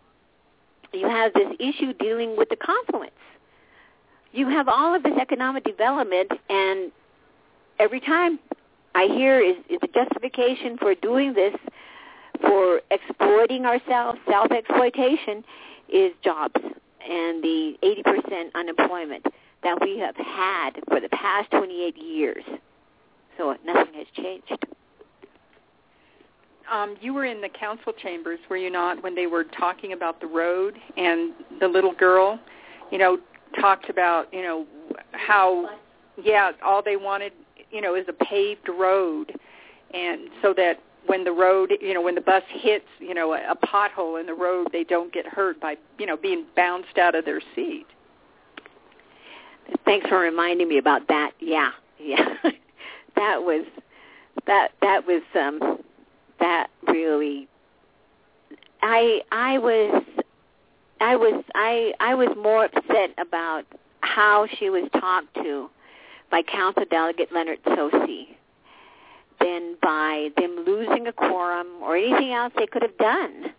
you have this issue dealing with the confluence. You have all of this economic development, and every time I hear is, is the justification for doing this, for exploiting ourselves, self-exploitation, is jobs and the eighty percent unemployment that we have had for the past twenty-eight years. So nothing has changed. Um, you were in the council chambers, were you not, when they were talking about the road and the little girl, you know, talked about, you know, how, yeah, all they wanted, you know, is a paved road, and so that when the road, you know, when the bus hits, you know, a, a pothole in the road, they don't get hurt by, you know, being bounced out of their seat. Thanks for reminding me about that. Yeah, yeah, that was that that was um, that really. I I was. I was I, I was more upset about how she was talked to by Council Delegate Leonard Sosi than by them losing a quorum or anything else they could have done.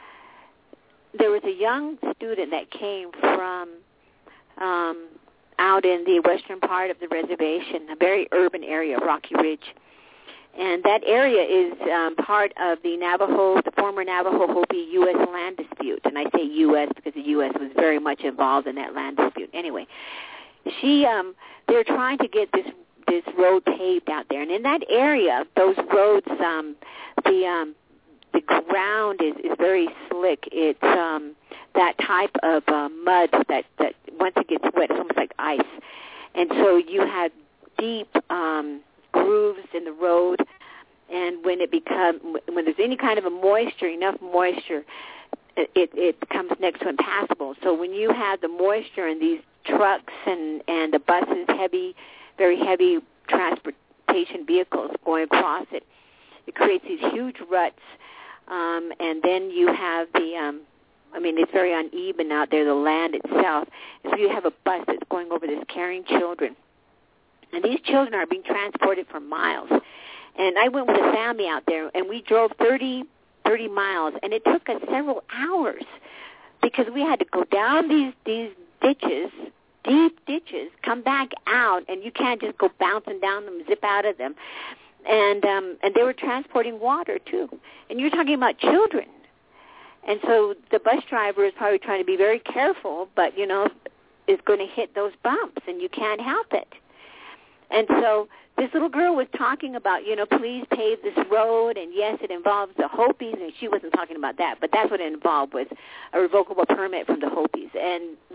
There was a young student that came from um, out in the western part of the reservation, a very urban area, Rocky Ridge. And that area is um, part of the Navajo, the former Navajo-Hopi U S land dispute. And I say U S because the U S was very much involved in that land dispute. Anyway, she, um, they're trying to get this this road paved out there. And in that area, those roads, um, the um, the ground is, is very slick. It's um, that type of uh, mud that, that once it gets wet, it's almost like ice. And so you have deep um grooves in the road, and when it become when there's any kind of a moisture, enough moisture, it it becomes next to impassable. So when you have the moisture in these trucks and and the buses, heavy, very heavy transportation vehicles going across it, it creates these huge ruts, um, and then you have the um, I mean, it's very uneven out there, the land itself. And so you have a bus that's going over this carrying children. And these children are being transported for miles. And I went with a family out there, and we drove thirty, thirty miles, and it took us several hours because we had to go down these, these ditches, deep ditches, come back out, and you can't just go bouncing down them, zip out of them. And um, and they were transporting water, too. And you're talking about children. And so the bus driver is probably trying to be very careful, but, you know, is going to hit those bumps, and you can't help it. And so this little girl was talking about, you know, please pave this road, and yes, it involves the Hopis, and she wasn't talking about that, but that's what it involved, was a revocable permit from the Hopis. And Leonard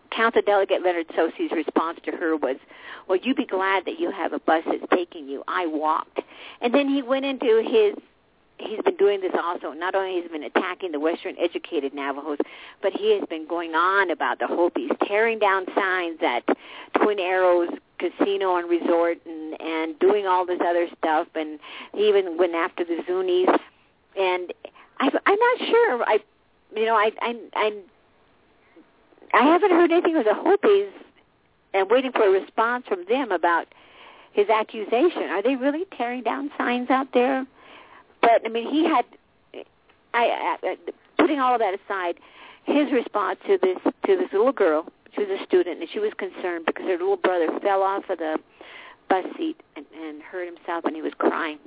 Council Delegate Leonard Sosey's response to her was, well, you be glad that you have a bus that's taking you. I walked. And then he went into his, he's been doing this also. Not only has he been attacking the Western educated Navajos, but he has been going on about the Hopis, tearing down signs at Twin Arrows Casino and Resort and, and doing all this other stuff. And he even went after the Zunis. And I, I'm not sure. I, you know, I, I, I, I haven't heard anything of the Hopis and waiting for a response from them about his accusation. Are they really tearing down signs out there? But, I mean, he had, I, I, putting all of that aside, his response to this to this little girl, she was a student, and she was concerned because her little brother fell off of the bus seat and, and hurt himself, and he was crying.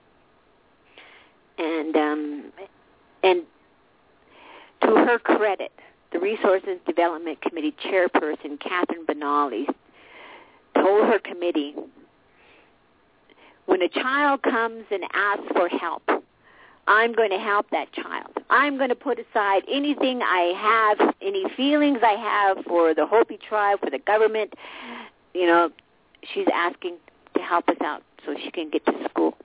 And um, and to her credit, the Resources Development Committee chairperson, Catherine Benally, told her committee, when a child comes and asks for help, I'm going to help that child. I'm going to put aside anything I have, any feelings I have for the Hopi tribe, for the government. You know, she's asking to help us out so she can get to school.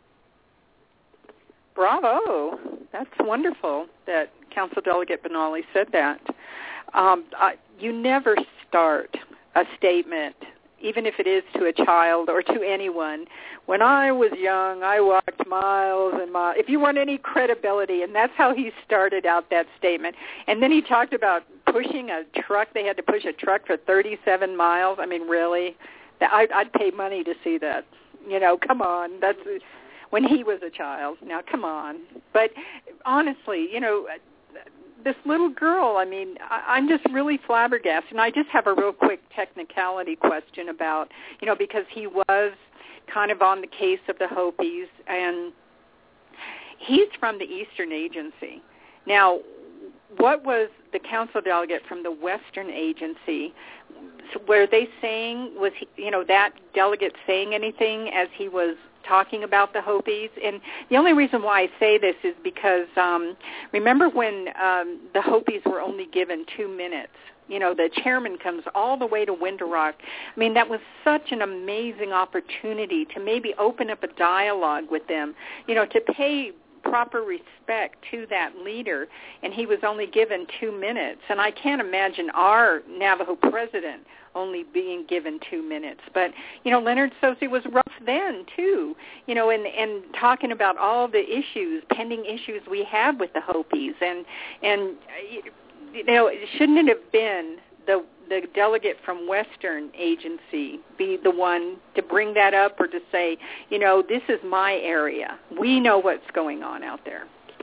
Bravo. That's wonderful that Council Delegate Benally said that. Um, I, you never start a statement, even if it is to a child or to anyone. When I was young, I walked miles and miles. If you want any credibility, and that's how he started out that statement. And then he talked about pushing a truck. They had to push a truck for thirty-seven miles. I mean, really? I'd, I'd pay money to see that. You know, come on. That's when he was a child. Now, come on. But honestly, you know, this little girl, I mean, I, I'm just really flabbergasted. And I just have a real quick technicality question about, you know, because he was kind of on the case of the Hopis, and he's from the Eastern Agency. Now, what was the council delegate from the Western Agency, were they saying, was he, you know, that delegate saying anything as he was talking about the Hopis? And the only reason why I say this is because um, remember when um, the Hopis were only given two minutes? You know, the chairman comes all the way to Window Rock. I mean, that was such an amazing opportunity to maybe open up a dialogue with them, you know, to pay proper respect to that leader, and he was only given two minutes. And I can't imagine our Navajo president only being given two minutes. But, you know, Leonard Sosey was rough then, too, you know, and, and talking about all the issues, pending issues we have with the Hopis. And, and you know, shouldn't it have been the the delegate from Western Agency be the one to bring that up or to say, you know, this is my area. We know what's going on out there.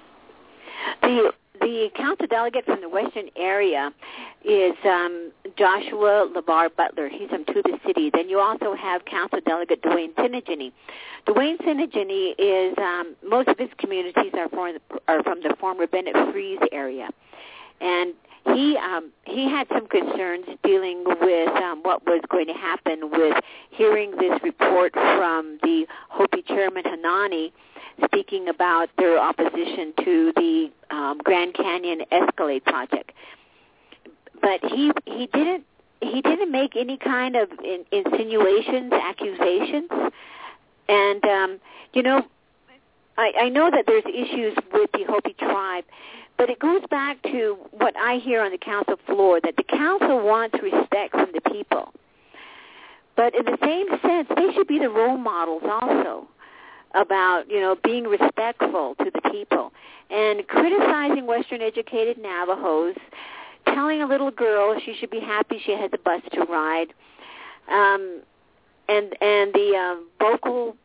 The the council delegate from the Western area is um, Joshua LeVar Butler. He's from Tuba City. Then you also have council delegate Dwayne Sinigine. Dwayne Sinigine is, um, most of his communities are from, the, are from the former Bennett Freeze area. And he um, he had some concerns dealing with um, what was going to happen with hearing this report from the Hopi chairman Hanani speaking about their opposition to the um, Grand Canyon Escalade project. But he he didn't he didn't make any kind of in, insinuations, accusations, and um, you know, I, I know that there's issues with the Hopi tribe. But it goes back to what I hear on the council floor, that the council wants respect from the people. But in the same sense, they should be the role models also about, you know, being respectful to the people. And criticizing Western educated Navajos, telling a little girl she should be happy she has a bus to ride, um, and, and the uh, vocal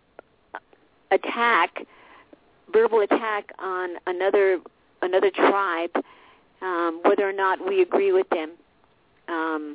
attack, verbal attack on another another tribe, um, whether or not we agree with them. Um,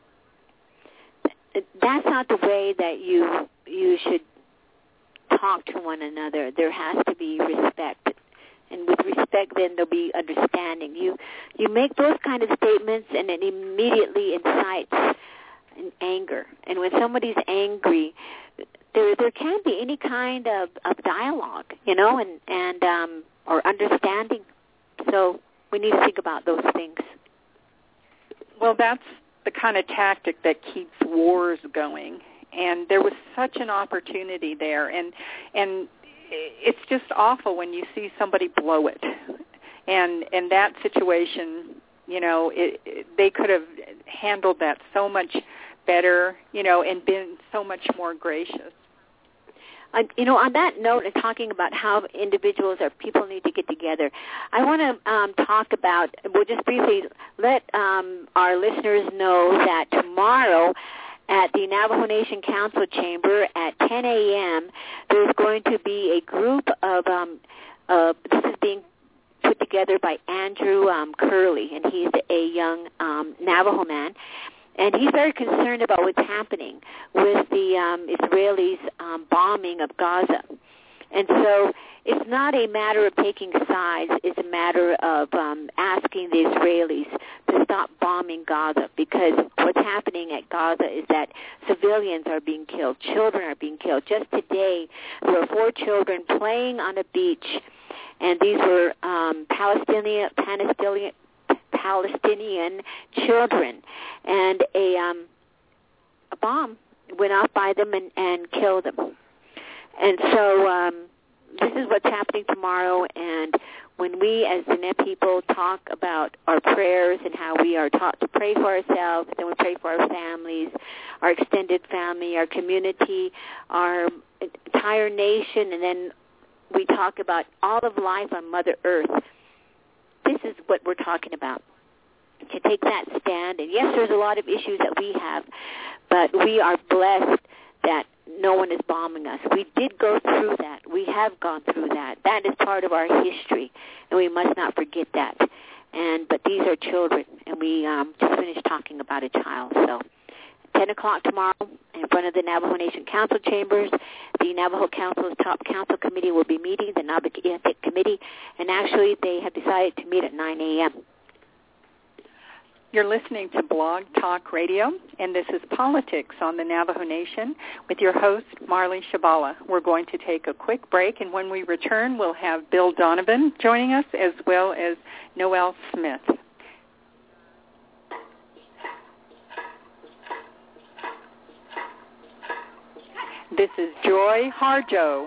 that's not the way that you you should talk to one another. There has to be respect. And with respect, then there'll be understanding. You you make those kind of statements, and it immediately incites an anger. And when somebody's angry, there there can't be any kind of, of dialogue, you know, and, and um, or understanding. So we need to think about those things. Well, that's the kind of tactic that keeps wars going. And there was such an opportunity there, and and it's just awful when you see somebody blow it. And in that situation, you know, it, it, they could have handled that so much better, you know, and been so much more gracious. Uh, you know, on that note, and talking about how individuals or people need to get together, I want to um, talk about, we'll just briefly let um, our listeners know that tomorrow at the Navajo Nation Council Chamber at ten a.m., there's going to be a group of, um, uh, this is being put together by Andrew um, Curley, and he's a young um, Navajo man. And he's very concerned about what's happening with the um, Israelis' um, bombing of Gaza. And so it's not a matter of taking sides. It's a matter of um, asking the Israelis to stop bombing Gaza, because what's happening at Gaza is that civilians are being killed. Children are being killed. Just today, there were four children playing on a beach, and these were um, Palestinian, Palestinian, Palestinian children, and a um, a bomb went off by them and, and killed them. And so um, this is what's happening tomorrow. And when we, as the Net people, talk about our prayers and how we are taught to pray for ourselves, and we pray for our families, our extended family, our community, our entire nation, and then we talk about all of life on Mother Earth. This is what we're talking about, to take that stand. And yes, there's a lot of issues that we have, but we are blessed that no one is bombing us. We did go through that. We have gone through that. That is part of our history, and we must not forget that. And but these are children, and we um, just finished talking about a child. So ten o'clock tomorrow in front of the Navajo Nation Council Chambers. The Navajo Council's top council committee will be meeting, the Navajo Ethic Committee, and actually they have decided to meet at nine a.m. You're listening to Blog Talk Radio, and this is Politics on the Navajo Nation with your host, Marley Shabala. We're going to take a quick break, and when we return, we'll have Bill Donovan joining us, as well as Noel Smith. This is Joy Harjo.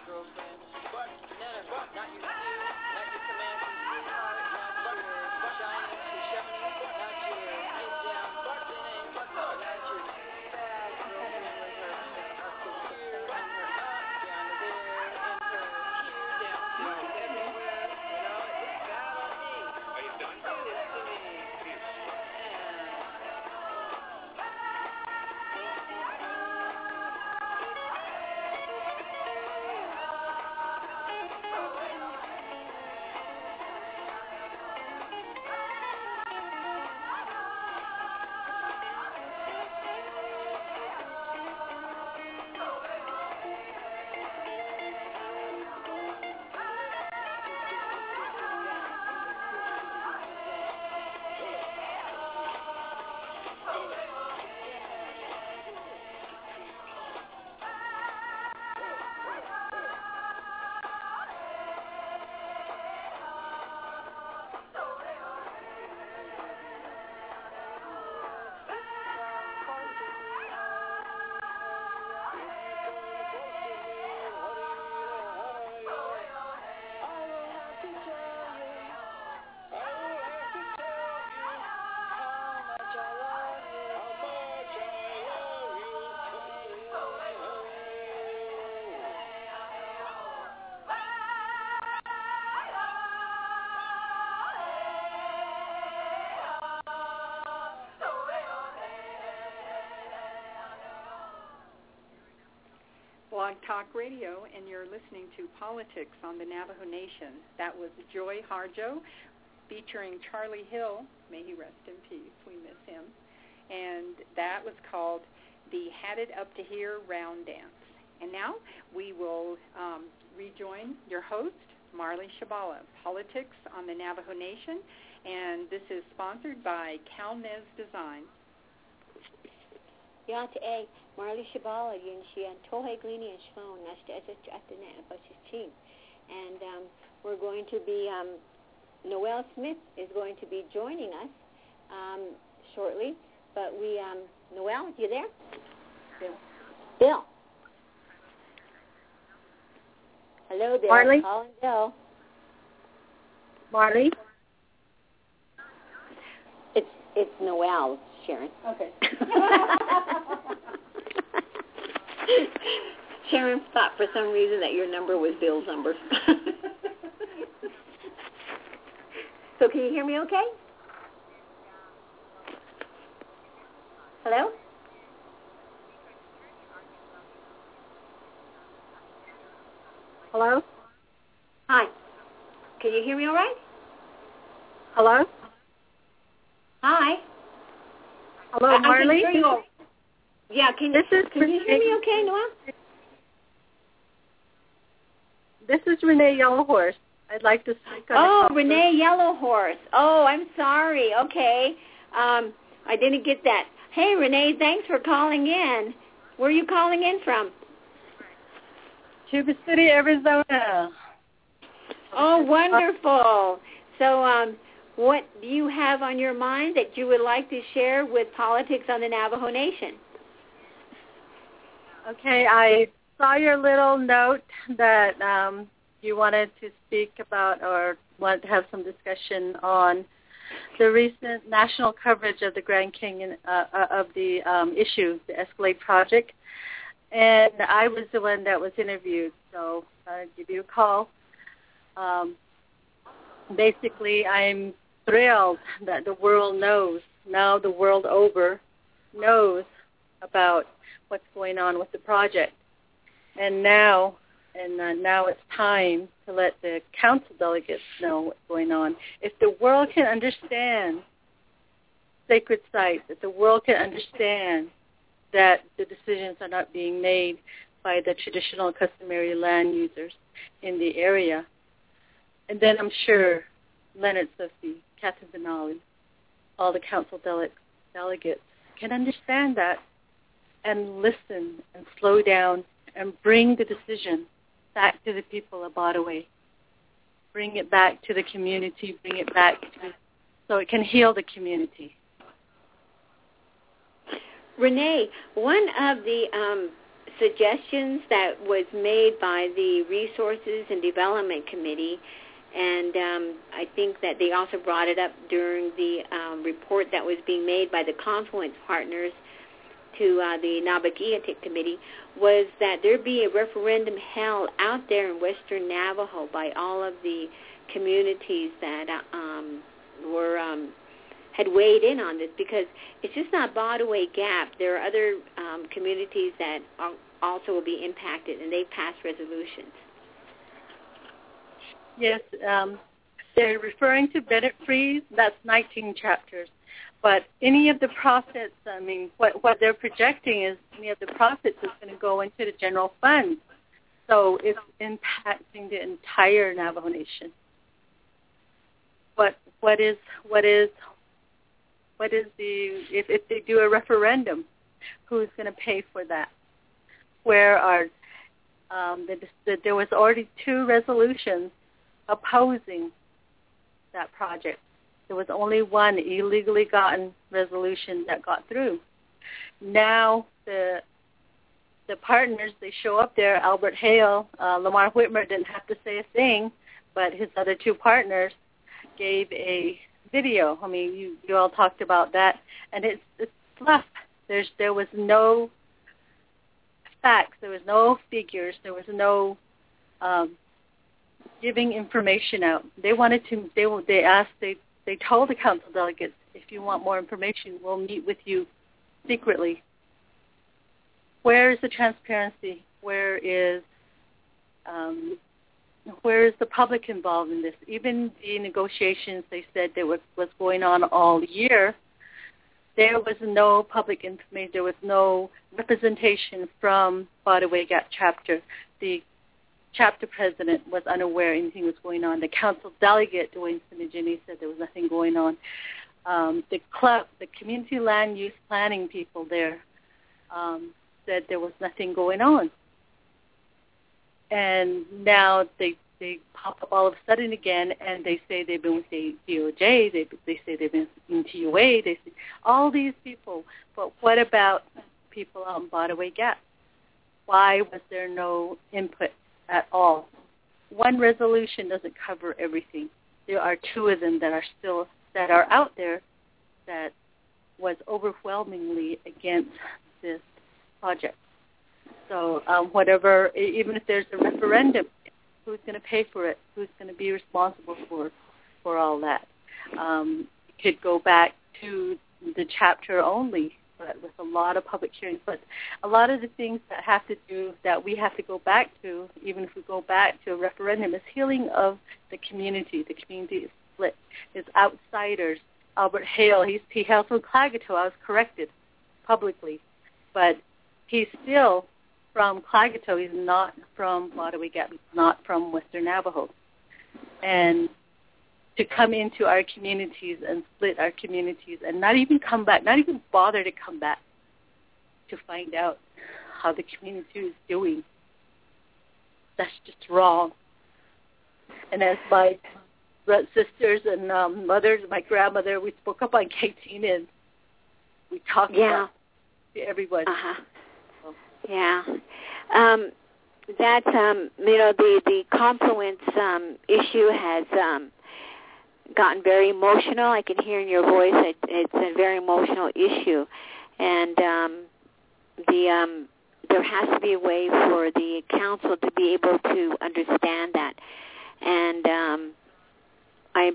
Blog Talk Radio, and you're listening to Politics on the Navajo Nation. That was Joy Harjo featuring Charlie Hill. May he rest in peace. We miss him. And that was called the Had It Up to Here Round Dance. And now we will um, rejoin your host, Marley Shabala, Politics on the Navajo Nation. And this is sponsored by Calnez Design. Ja, te Marley Shabala yin she and Tohe Glini and Shphone nashta at the net but she's and um, we're going to be um, Noel Smith is going to be joining us um, shortly, but we um, Noel, you there? Bill. Bill. Hello, Bill. Marley. Calling Bill. Marley. It's it's Noel, Sharon. Okay. Sharon thought for some reason that your number was Bill's number. So can you hear me okay? Hello? Hello? Hi. Can you hear me all right? Hello? Hi. Hello, I, Marley? I can hear you. Yeah, can, this is can you hear me okay, Noel? This is Renee Yellowhorse. I'd like to speak on Oh, the Renee Yellowhorse. Oh, I'm sorry. Okay. Um, I didn't get that. Hey, Renee, thanks for calling in. Where are you calling in from? Tuba City, Arizona. Oh, wonderful. So um, what do you have on your mind that you would like to share with Politics on the Navajo Nation? Okay, I saw your little note that um, you wanted to speak about or want to have some discussion on the recent national coverage of the Grand Canyon, uh, of the um, issue, the Escalade Project. And I was the one that was interviewed, so I'll give you a call. Um, basically, I'm thrilled that the world knows, now the world over, knows about what's going on with the project. And now, and uh, now it's time to let the council delegates know what's going on. If the world can understand sacred sites, if the world can understand that the decisions are not being made by the traditional customary land users in the area, and then I'm sure Leonard Sussy, Catherine Benally, all the council dele- delegates can understand that and listen and slow down and bring the decision back to the people of Ottawa. Bring it back to the community, bring it back to, so it can heal the community. Renee, one of the um, suggestions that was made by the Resources and Development Committee, and um, I think that they also brought it up during the um, report that was being made by the Confluence Partners to uh, the Nabagiatik Committee, was that there be a referendum held out there in Western Navajo by all of the communities that uh, um, were um, had weighed in on this, because it's just not Botaway Gap. There are other um, communities that are also will be impacted, and they've passed resolutions. Yes, um, they're referring to Bennett Freeze. That's nineteen chapters. But any of the profits, I mean, what, what they're projecting is any of the profits is going to go into the general fund. So it's impacting the entire Navajo Nation. What what is what is what is the if, if they do a referendum, who's going to pay for that? Where are um, the, the, there was already two resolutions opposing that project. There was only one illegally gotten resolution that got through. Now the the partners, they show up there. Albert Hale, uh, Lamar Whitmer didn't have to say a thing, but his other two partners gave a video. I mean, you, you all talked about that, and it's, it's fluff. There's there was no facts, there was no figures, there was no um, giving information out. They wanted to. They they asked. They they told the council delegates, if you want more information, we'll meet with you secretly. Where is the transparency? Where is um, where is the public involved in this? Even the negotiations, they said there was was going on all year. There was no public information. There was no representation from Botaway Gap chapter. The chapter president was unaware anything was going on. The council delegate, Dwayne Sinigini, said there was nothing going on. Um, the club, the community land use planning people there um, said there was nothing going on. And now they they pop up all of a sudden again, and they say they've been with the D O J. They they say they've been in T U A. They say all these people. But what about people out in Botaway Gap? Why was there no input at all? One resolution doesn't cover everything. There are two of them that are still that are out there that was overwhelmingly against this project. So um, whatever, even if there's a referendum, who's going to pay for it? Who's going to be responsible for for all that? Um, it could go back to the chapter only, but with a lot of public hearings. But a lot of the things that have to do, that we have to go back to, even if we go back to a referendum, is healing of the community. The community is split. It's outsiders. Albert Hale, he's, he hails from Klagetoh. I was corrected publicly. But he's still from Klagetoh. He's not from Botaway Gap. He's not from Western Navajo. And to come into our communities and split our communities and not even come back, not even bother to come back to find out how the community is doing, that's just wrong. And as my sisters and um, mothers, my grandmother, we spoke up on K T N and we talked yeah. about to everyone. Uh-huh. So. Yeah. Um, that, um, you know, the, the confluence um, issue has um, gotten very emotional. I can hear in your voice that it's a very emotional issue. And um, the um, there has to be a way for the council to be able to understand that. And um, I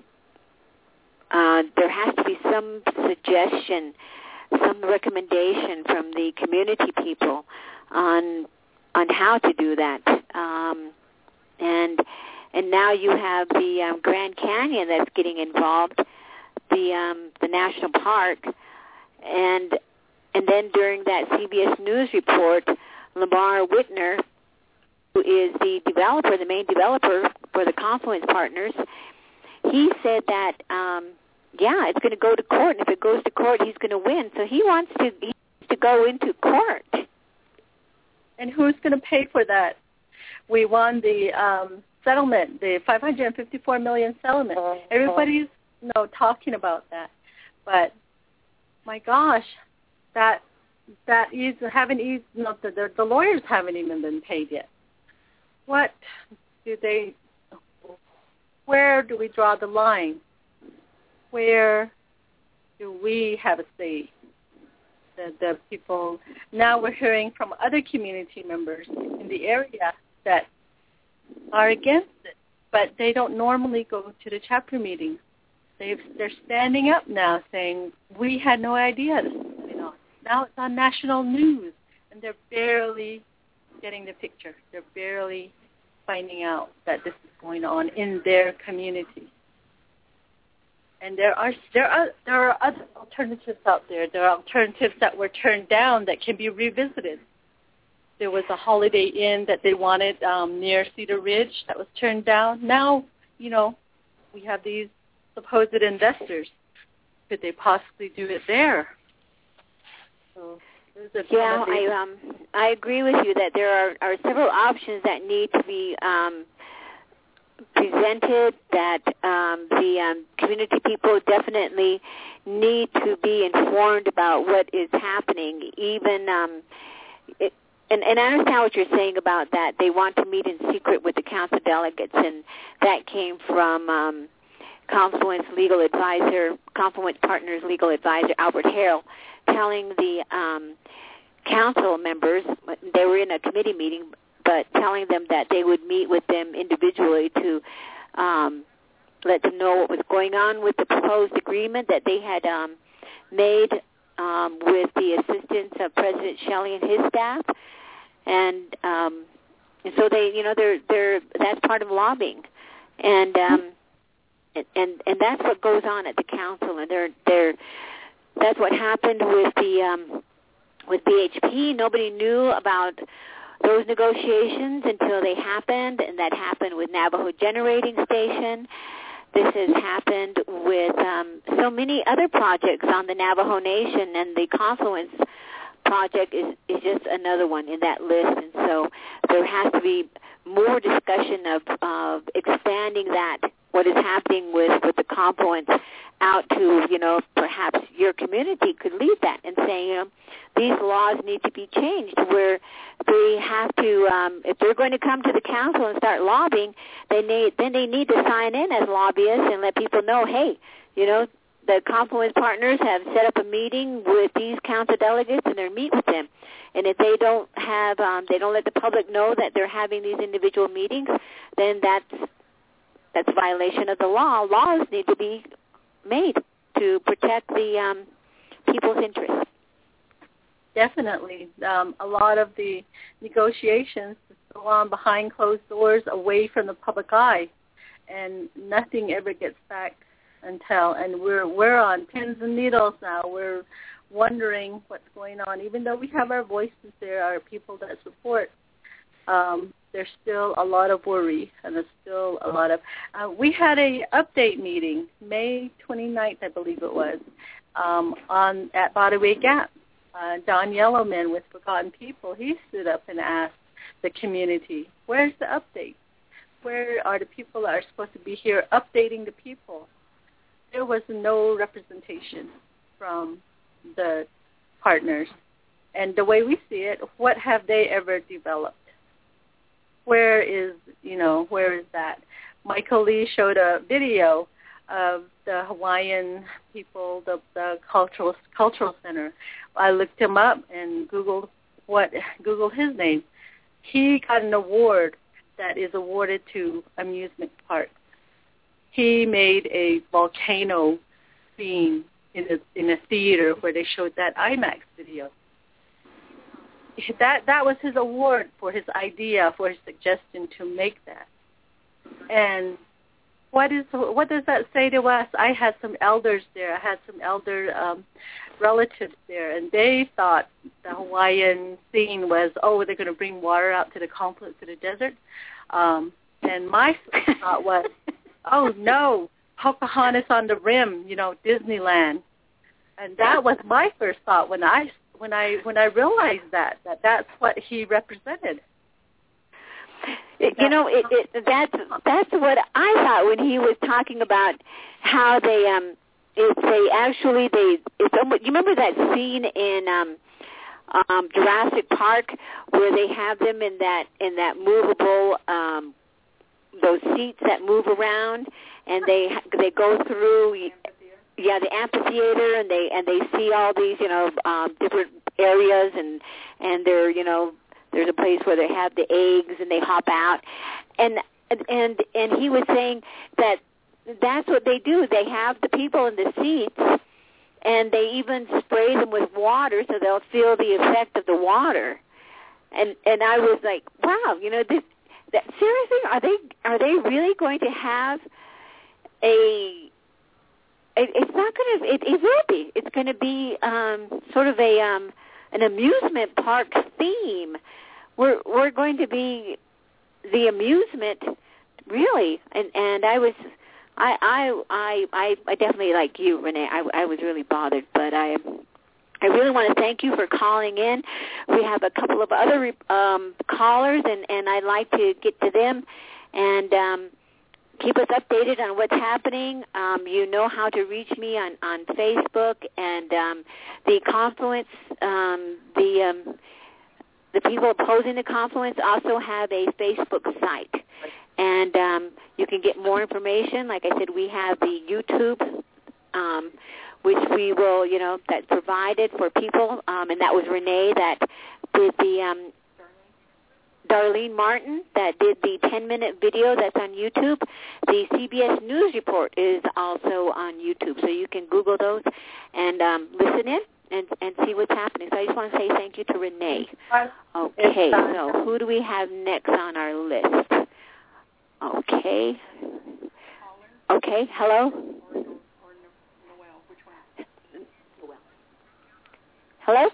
uh, there has to be some suggestion, some recommendation from the community people on on how to do that. Um, and and now you have the um, Grand Canyon that's getting involved, the um, the national park, and and then during that C B S News report, Lamar Whitner, who is the developer, the main developer for the Confluence Partners, he said that um, yeah, it's going to go to court, and if it goes to court, he's going to win. So he wants to he wants to go into court. And who's going to pay for that? We won the um, settlement, the five hundred fifty-four million dollars settlement. Everybody's you know, talking about that. But, my gosh, that that is haven't even not the, the the lawyers haven't even been paid yet. What do they? Where do we draw the line? Where do we have a say? The, the people now we're hearing from other community members in the area that are against it, but they don't normally go to the chapter meetings. They've, they're standing up now saying, we had no idea this was going on. Now it's on national news, and they're barely getting the picture. They're barely finding out that this is going on in their community. And there are there are there are other alternatives out there. There are alternatives that were turned down that can be revisited. There was a Holiday Inn that they wanted um, near Cedar Ridge that was turned down. Now, you know, we have these supposed investors. Could they possibly do it there? So, yeah, I um I agree with you that there are, are several options that need to be um, presented, that um, the um, community people definitely need to be informed about what is happening. Even um, it, and, and I understand what you're saying about that. They want to meet in secret with the council delegates, and that came from um, Confluence legal advisor, Confluence Partners legal advisor Albert Harrell, telling the um, council members, they were in a committee meeting, but telling them that they would meet with them individually to um, let them know what was going on with the proposed agreement that they had um, made um, with the assistance of President Shelley and his staff, and, um, and so they, you know, they're they're that's part of lobbying, and um, and, and and that's what goes on at the council, and they're they're that's what happened with the um, with B H P. Nobody knew about those negotiations until they happened, and that happened with Navajo Generating Station. This has happened with um, so many other projects on the Navajo Nation, and the Confluence project is, is just another one in that list. And so there has to be more discussion of, of expanding that, what is happening with, with the Confluence out to, you know, perhaps your community could lead that and say, you know, these laws need to be changed where they have to, um, if they're going to come to the council and start lobbying, they need, then they need to sign in as lobbyists and let people know, hey, you know, the Confluence Partners have set up a meeting with these council delegates and they're meet with them. And if they don't have, um, they don't let the public know that they're having these individual meetings, then that's that's a violation of the law. Laws need to be made to protect the um, people's interests. Definitely. Um, a lot of the negotiations go on behind closed doors, away from the public eye, and nothing ever gets back until, and we're we're on pins and needles now. We're wondering what's going on. Even though we have our voices there, our people that support, um, there's still a lot of worry, and there's still a lot of... Uh, we had a update meeting, May twenty-ninth, I believe it was, um, on at Botaway Gap. Uh, Don Yellowman with Forgotten People, he stood up and asked the community, where's the update? Where are the people that are supposed to be here updating the people? There was no representation from the partners. And the way we see it, what have they ever developed? Where is, you know, where is that? Michael Lee showed a video of the Hawaiian people, the, the cultural cultural center. I looked him up and Googled what Googled his name. He got an award that is awarded to amusement parks. He made a volcano scene in a in a theater where they showed that IMAX video. That that was his award for his idea, for his suggestion to make that. And what is what does that say to us? I had some elders there. I had some elder um, relatives there, and they thought the Hawaiian scene was, oh, they're going to bring water out to the confluence of the desert. Um, and my thought was, oh no, Pocahontas on the Rim, you know, Disneyland. And that was my first thought when I when I when I realized that that that's what he represented. You know, it, it, that's that's what I thought when he was talking about how they um, it's they actually they it's almost, you remember that scene in um, um, Jurassic Park, where they have them in that in that movable um, those seats that move around, and they they go through yeah the amphitheater, and they and they see all these you know um, different areas, and and they're you know there's a place where they have the eggs, and they hop out, and and and he was saying that that's what they do. They have the people in the seats, and they even spray them with water so they'll feel the effect of the water. And and I was like, wow, you know, this, that, seriously, are they are they really going to have a? It, it's not going to. It, it will be. It's going to be um, sort of a um, an amusement park theme. We're we're going to be the amusement, really. And and I was. I, I I I definitely, like you, Renee, I, I was really bothered, but I I really want to thank you for calling in. We have a couple of other um, callers, and, and I'd like to get to them and um, keep us updated on what's happening. Um, you know how to reach me on, on Facebook, and um, the Confluence, um, the um, the people opposing the Confluence also have a Facebook site. And um, you can get more information. Like I said, we have the YouTube, um, which we will, you know, that's provided for people. Um, and that was Renee that did the, um, Darlene Martin, that did the ten-minute video that's on YouTube. The C B S News Report is also on YouTube. So you can Google those and um, listen in and, and see what's happening. So I just want to say thank you to Renee. Okay, so who do we have next on our list? Okay. Okay, hello? Hello?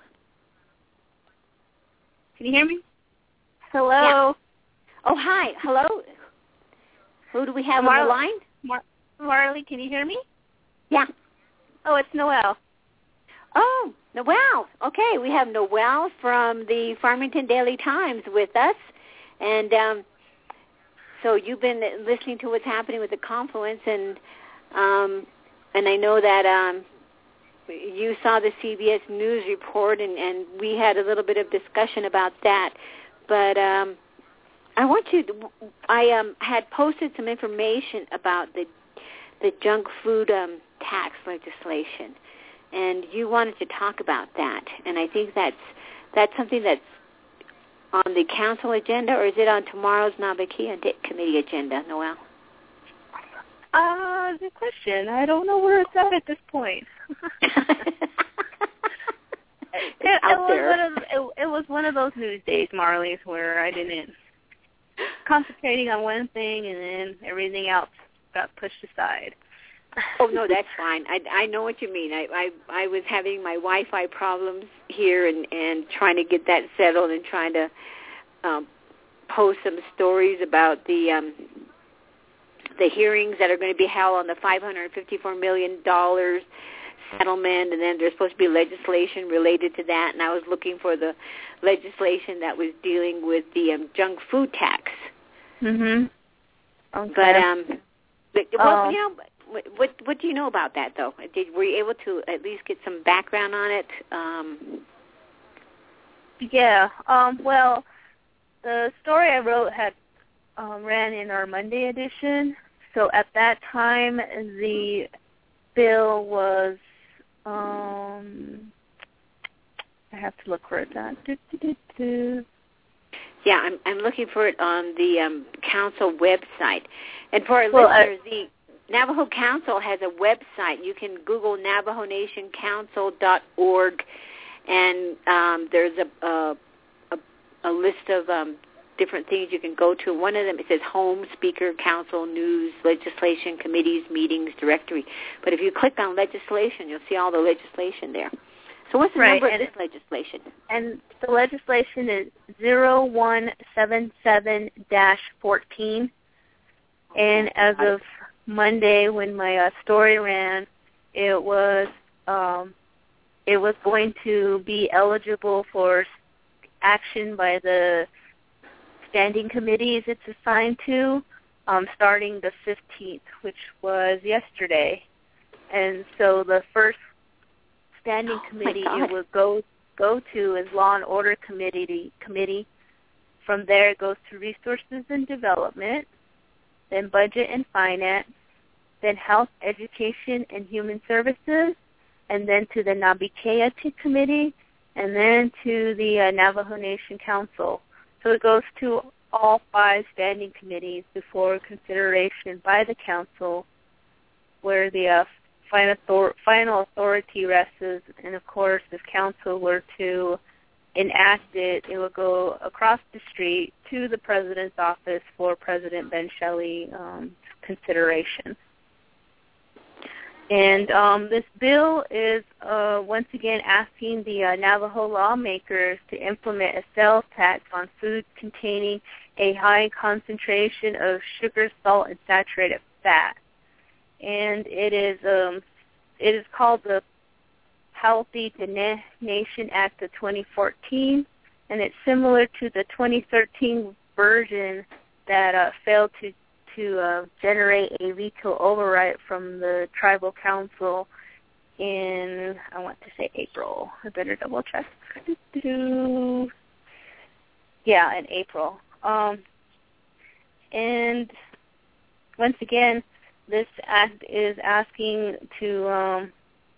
Can you hear me? Hello? Yeah. Oh, hi. Hello? Who do we have Mar- on the line? Mar- Marley, can you hear me? Yeah. Oh, it's Noelle. Oh, Noelle. Okay, we have Noelle from the Farmington Daily Times with us. And um so you've been listening to what's happening with the Confluence, and um, and I know that um, you saw the C B S News report, and, and we had a little bit of discussion about that. But um, I want you to, I um, had posted some information about the the junk food um, tax legislation, and you wanted to talk about that. And I think that's that's something that's on the council agenda, or is it on tomorrow's Nabatea committee agenda, Noelle? Uh, good question. I don't know where it's at at this point. it, it, was one of, it, it was one of those news days, Marley's, where I didn't concentrating on one thing and then everything else got pushed aside. Oh no, that's fine. I, I know what you mean. I, I I was having my Wi-Fi problems here and, and trying to get that settled and trying to um, post some stories about the um, the hearings that are going to be held on the five hundred fifty-four million dollars settlement, and then there's supposed to be legislation related to that. And I was looking for the legislation that was dealing with the um, junk food tax. Mhm. Okay. But um, but, well, um, you know. What, what what do you know about that, though? Did were you able to at least get some background on it? Um, yeah. Um, well, the story I wrote had um, ran in our Monday edition. So at that time, the bill was. Um, I have to look for it. That. Yeah, I'm I'm looking for it on the um, council website, and for our well, listeners, I, the Navajo Council has a website. You can Google Navajo Nation Council dot org, and um, there's a, a, a, a list of um, different things you can go to. One of them, it says Home, Speaker, Council, News, Legislation, Committees, Meetings, Directory. But if you click on legislation, you'll see all the legislation there. So what's the right, number of this legislation? And the legislation is zero one seven seven dash fourteen. And as of Monday, when my uh, story ran, it was um, it was going to be eligible for action by the standing committees it's assigned to, um, starting the fifteenth, which was yesterday. And so the first standing oh committee it would go go to is Law and Order Committee. Committee. From there, it goes to Resources and Development, then Budget and Finance, then Health, Education, and Human Services, and then to the Nabikeati Committee, and then to the uh, Navajo Nation Council. So it goes to all five standing committees before consideration by the council, where the uh, final, author- final authority rests. And of course, if council were to enact it, it would go across the street to the president's office for President Ben Shelley um, consideration. And um, this bill is uh, once again asking the uh, Navajo lawmakers to implement a sales tax on food containing a high concentration of sugar, salt, and saturated fat. And it is um, it is called the Healthy Nation Act of twenty fourteen, and it's similar to the twenty thirteen version that uh, failed to to uh, generate a veto override from the tribal council in, I want to say April. I better double check. Yeah, in April. Um, and once again, this act is asking to um,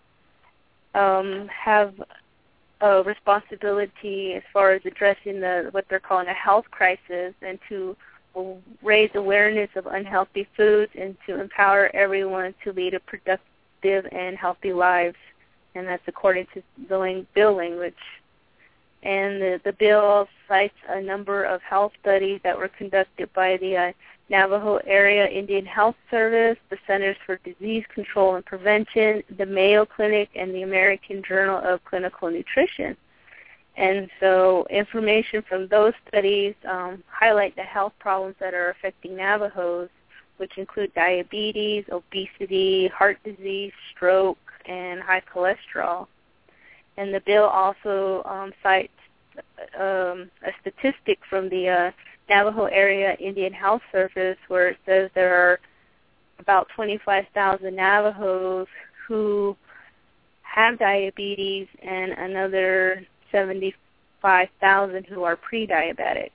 um, have a responsibility as far as addressing the what they're calling a health crisis, and to raise awareness of unhealthy foods and to empower everyone to lead a productive and healthy lives. And that's according to the bill language. And the, the bill cites a number of health studies that were conducted by the uh, Navajo Area Indian Health Service, the Centers for Disease Control and Prevention, the Mayo Clinic, and the American Journal of Clinical Nutrition. And so information from those studies um, highlight the health problems that are affecting Navajos, which include diabetes, obesity, heart disease, stroke, and high cholesterol. And the bill also um, cites um, a statistic from the uh, Navajo Area Indian Health Service where it says there are about twenty-five thousand Navajos who have diabetes and another seventy-five thousand who are pre-diabetic.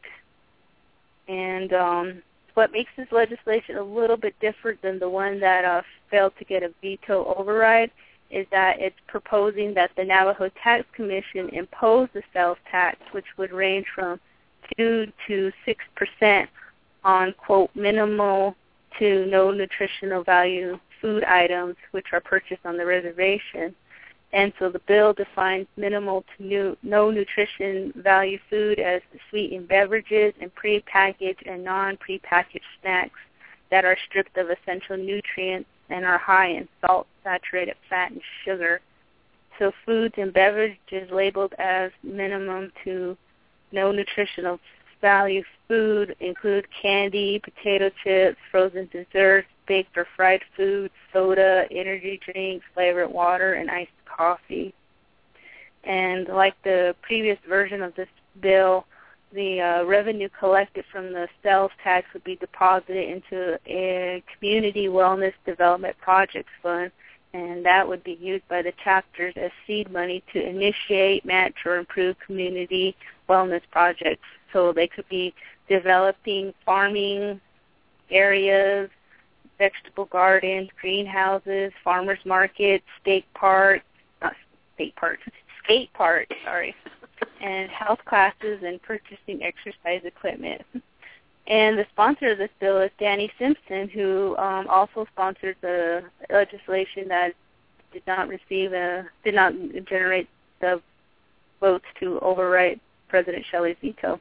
And um, what makes this legislation a little bit different than the one that uh, failed to get a veto override is that it's proposing that the Navajo Tax Commission impose the sales tax, which would range from two to six percent on, quote, minimal to no nutritional value food items which are purchased on the reservation. And so the bill defines minimal to new, no nutrition value food as sweetened beverages and prepackaged and non-prepackaged snacks that are stripped of essential nutrients and are high in salt, saturated fat, and sugar. So foods and beverages labeled as minimum to no nutritional value food include candy, potato chips, frozen desserts, baked or fried foods, soda, energy drinks, flavored water, and iced coffee. And like the previous version of this bill, the uh, revenue collected from the sales tax would be deposited into a community wellness development projects fund, and that would be used by the chapters as seed money to initiate, match, or improve community wellness projects. So they could be developing farming areas, vegetable gardens, greenhouses, farmers markets, state parks, not state parks, skate parks, sorry, and health classes and purchasing exercise equipment. And the sponsor of this bill is Danny Simpson, who um, also sponsored the legislation that did not receive a, did not generate the votes to override President Shelley's veto.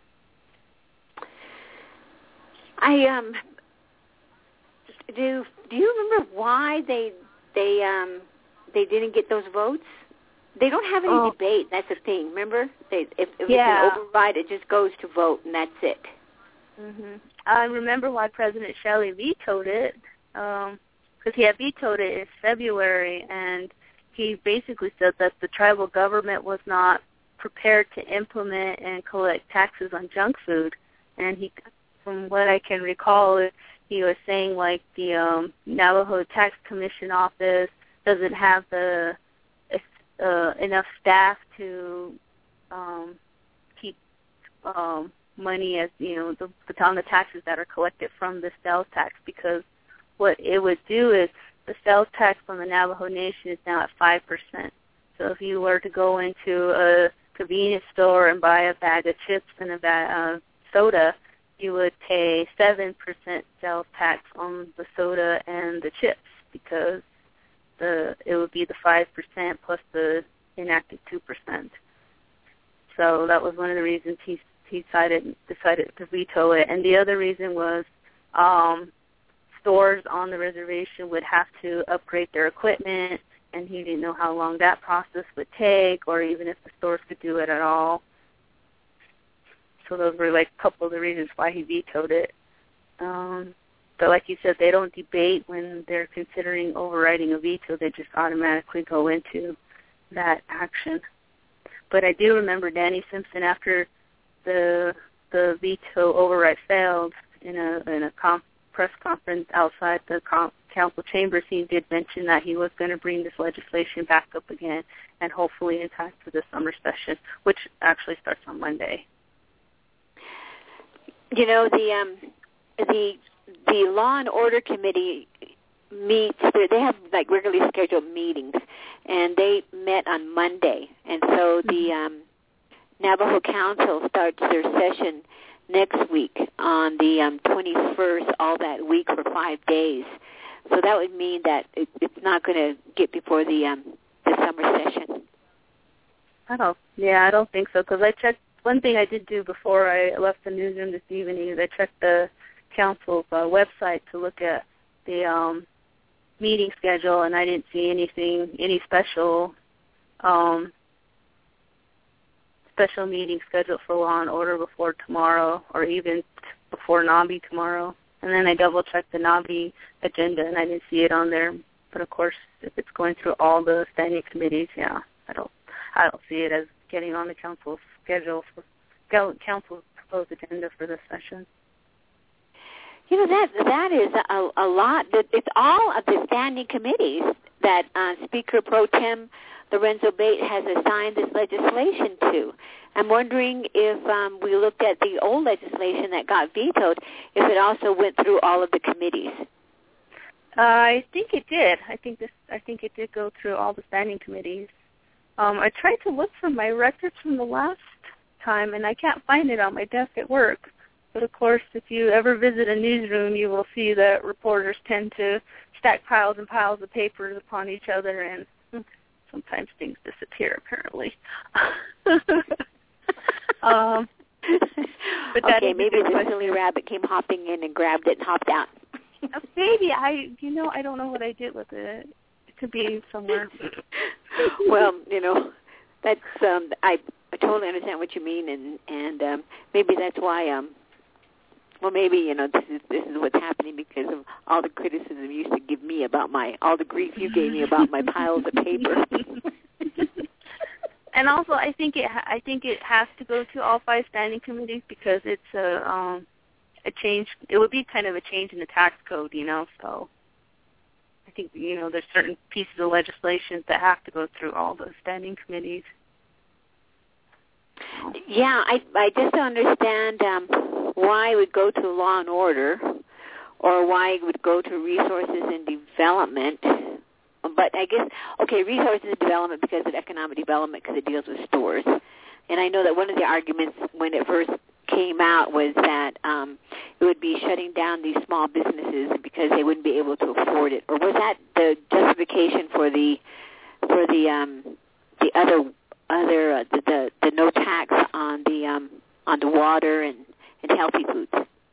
I um do. Do you remember why they they um they didn't get those votes? They don't have any oh. debate. That's the thing. Remember, they, if, if yeah. it's an override, it just goes to vote, and that's it. Mm-hmm. I remember why President Shelley vetoed it, because um, he had vetoed it in February, and he basically said that the tribal government was not prepared to implement and collect taxes on junk food. And he, from what I can recall, he was saying like the um, Navajo Tax Commission office doesn't have the uh, enough staff to um, keep um, money as, you know, the, the on the taxes that are collected from the sales tax, because what it would do is the sales tax from the Navajo Nation is now at five percent. So if you were to go into a convenience store and buy a bag of chips and a bag of uh, soda, you would pay seven percent sales tax on the soda and the chips, because the it would be the five percent plus the enacted two percent. So that was one of the reasons he he decided decided to veto it. And the other reason was um, stores on the reservation would have to upgrade their equipment, and he didn't know how long that process would take, or even if the stores could do it at all. So those were like a couple of the reasons why he vetoed it. Um, but like you said, they don't debate when they're considering overriding a veto. They just automatically go into that action. But I do remember Danny Simpson, after the the veto override failed, in a in a com- press conference outside the com- council chambers, he did mention that he was going to bring this legislation back up again, and hopefully in time for the summer session, which actually starts on Monday. You know, the um, the the Law and Order Committee meets. They have like regularly scheduled meetings, and they met on Monday. And so the um, Navajo Council starts their session next week on the um, twenty-first, all that week for five days. So that would mean that it, it's not going to get before the um, the summer session. I don't. Yeah, I don't think so, because I checked. One thing I did do before I left the newsroom this evening is I checked the council's uh, website to look at the um, meeting schedule, and I didn't see anything, any special um, special meeting scheduled for Law and Order before tomorrow, or even before NABI tomorrow. And then I double-checked the NABI agenda, and I didn't see it on there. But of course, if it's going through all the standing committees, yeah, I don't, I don't see it as getting on the council's schedule for council's proposed agenda for this session. You know, that that is a, a lot. It's all of the standing committees that uh, Speaker Pro Tem Lorenzo Bate has assigned this legislation to. I'm wondering if um, we looked at the old legislation that got vetoed, if it also went through all of the committees. Uh, I think it did. I think this. I think it did go through all the standing committees. Um, I tried to look for my records from the last time, and I can't find it on my desk at work. But, of course, if you ever visit a newsroom, you will see that reporters tend to stack piles and piles of papers upon each other, and sometimes things disappear, apparently. um, but that okay, maybe the silly rabbit came hopping in and grabbed it and hopped out. Maybe. I, you know, I don't know what I did with it. It could be somewhere. Well, you know, that's, um, I, I totally understand what you mean, and, and um, maybe that's why, um, well, maybe, you know, this is this is what's happening because of all the criticism you used to give me about my, all the grief you gave me about my piles of paper. And also, I think it I think it has to go to all five standing committees, because it's a um, a change. It would be kind of a change in the tax code, you know. So I think, you know, there's certain pieces of legislation that have to go through all the standing committees. Yeah, I I just don't understand um, why it would go to Law and Order, or why it would go to Resources and Development. But I guess, okay, Resources and Development because of Economic Development, because it deals with stores. And I know that one of the arguments when it first came out was that um, it would be shutting down these small businesses because they wouldn't be able to afford it. Or was that the justification for the for the um, the other other uh, the, the the no tax on the um, on the water and, and healthy foods?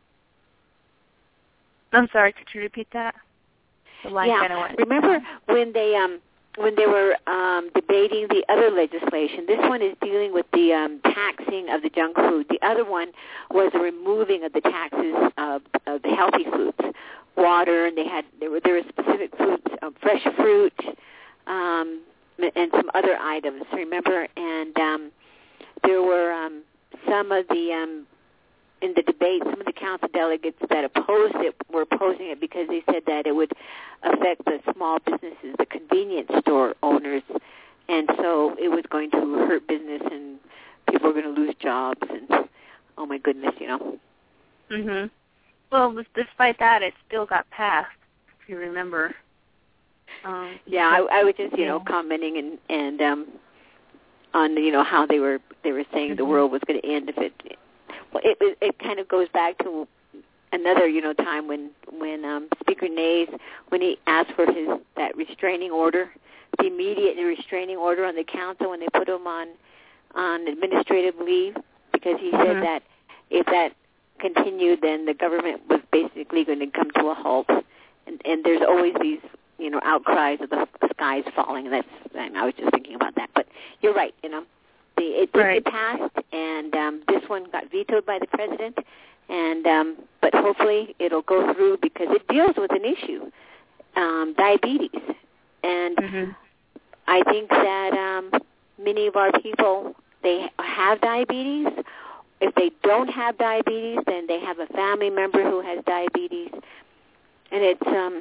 I'm sorry, could you repeat that? The line yeah, kind of went. Remember when they um, when they were um, debating the other legislation? This one is dealing with the um, taxing of the junk food. The other one was the removing of the taxes of, of the healthy foods, water, and they had there were there were specific foods, uh, fresh fruit, um, and some other items. Remember, and um, there were um, some of the um, in the debate, some of the council delegates that opposed it were opposing it because they said that it would affect the small businesses, the convenience store owners, and so it was going to hurt business and people are going to lose jobs, and oh my goodness, you know. Mhm. Well, despite that, it still got passed, if you remember. Um, yeah, I, I was just, you know, commenting and and um, on you know how they were they were saying mm-hmm. the world was going to end if it. Well, it it, it kind of goes back to another, you know, time when when um, Speaker Nays, when he asked for his that restraining order, the immediate restraining order on the council when they put him on on administrative leave, because he said mm-hmm. that if that continued, then the government was basically going to come to a halt. And, and there's always these, you know, outcries of the skies falling. That's, and I was just thinking about that. But you're right, you know. The, it did right. get passed, and um, this one got vetoed by the president. And um, but hopefully it'll go through because it deals with an issue, um, diabetes. And mm-hmm. I think that um, many of our people, they have diabetes. If they don't have diabetes, then they have a family member who has diabetes. And it's um,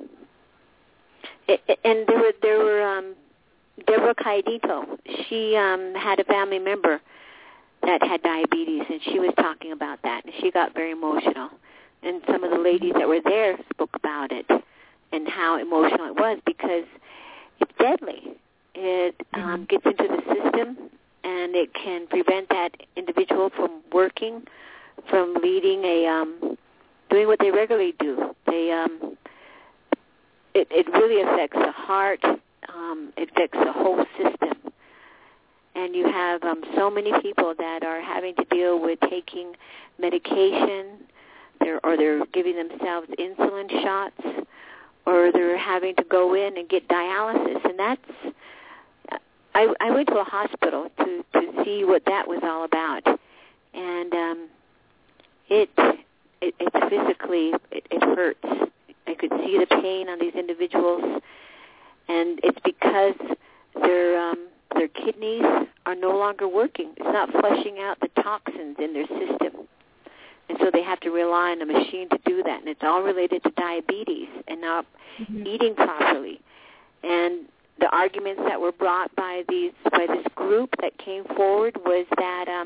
it, and there were there were um, Deborah Caidito. She um, had a family member that had diabetes, and she was talking about that, and she got very emotional. And some of the ladies that were there spoke about it and how emotional it was because it's deadly. It um, gets into the system, and it can prevent that individual from working, from leading a um, doing what they regularly do. They um, it, it really affects the heart. Um, it affects the whole system. And you have um, so many people that are having to deal with taking medication, they're, or they're giving themselves insulin shots, or they're having to go in and get dialysis. And that's, I, I went to a hospital to, to see what that was all about. And um, it, it, it's physically, it, it hurts. I could see the pain on these individuals. And it's because they're... Um, their kidneys are no longer working. It's not flushing out the toxins in their system. And so they have to rely on a machine to do that. And it's all related to diabetes and not mm-hmm. eating properly. And the arguments that were brought by these by this group that came forward was that um,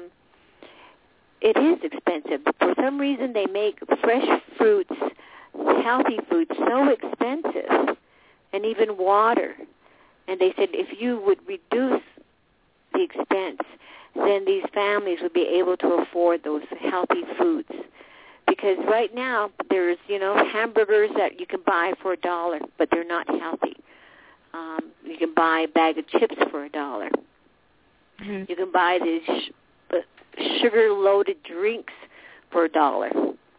it is expensive. For some reason, they make fresh fruits, healthy foods, so expensive, and even water. And they said if you would reduce the expense, then these families would be able to afford those healthy foods. Because right now there's, you know, hamburgers that you can buy for a dollar, but they're not healthy. Um, you can buy a bag of chips for a dollar. Mm-hmm. You can buy these sh- uh, sugar-loaded drinks for a dollar.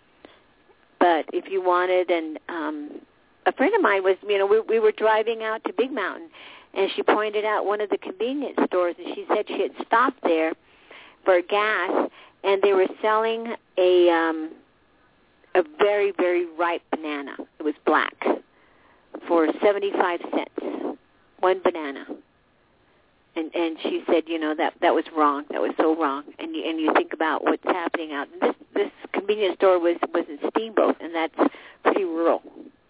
But if you wanted, and um, a friend of mine was, you know, we, we were driving out to Big Mountain, and she pointed out one of the convenience stores, and she said she had stopped there for gas, and they were selling a um, a very, very ripe banana. It was black for seventy-five cents, one banana. And and she said, you know, that that was wrong. That was so wrong. And you, and you think about what's happening out. This this convenience store was was in Steamboat, and that's pretty rural.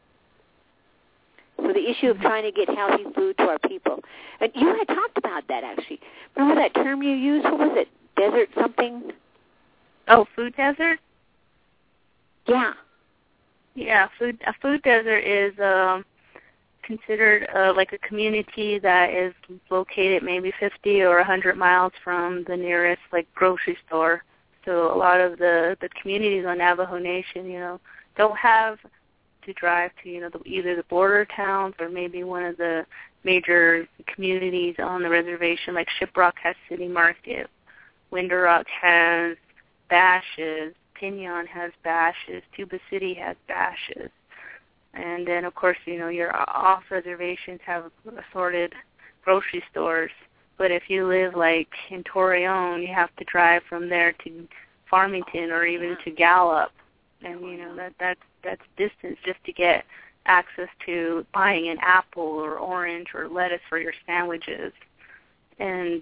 So the issue of trying to get healthy food to our people. And you had talked about that, actually. Remember that term you used? What was it? Desert something? Oh, food desert? Yeah. Yeah, food a food desert is um, considered uh, like a community that is located maybe fifty or one hundred miles from the nearest, like, grocery store. So a lot of the, the communities on Navajo Nation, you know, don't have to drive to, you know, the, either the border towns or maybe one of the major communities on the reservation, like Shiprock has City Market, Window Rock has Bashes, Pinyon has Bashes, Tuba City has Bashes. And then, of course, you know, your off-reservations have assorted grocery stores. But if you live, like, in Torreon, you have to drive from there to Farmington or even to Gallup. And, you know, that that's, that's distance just to get access to buying an apple or orange or lettuce for your sandwiches. And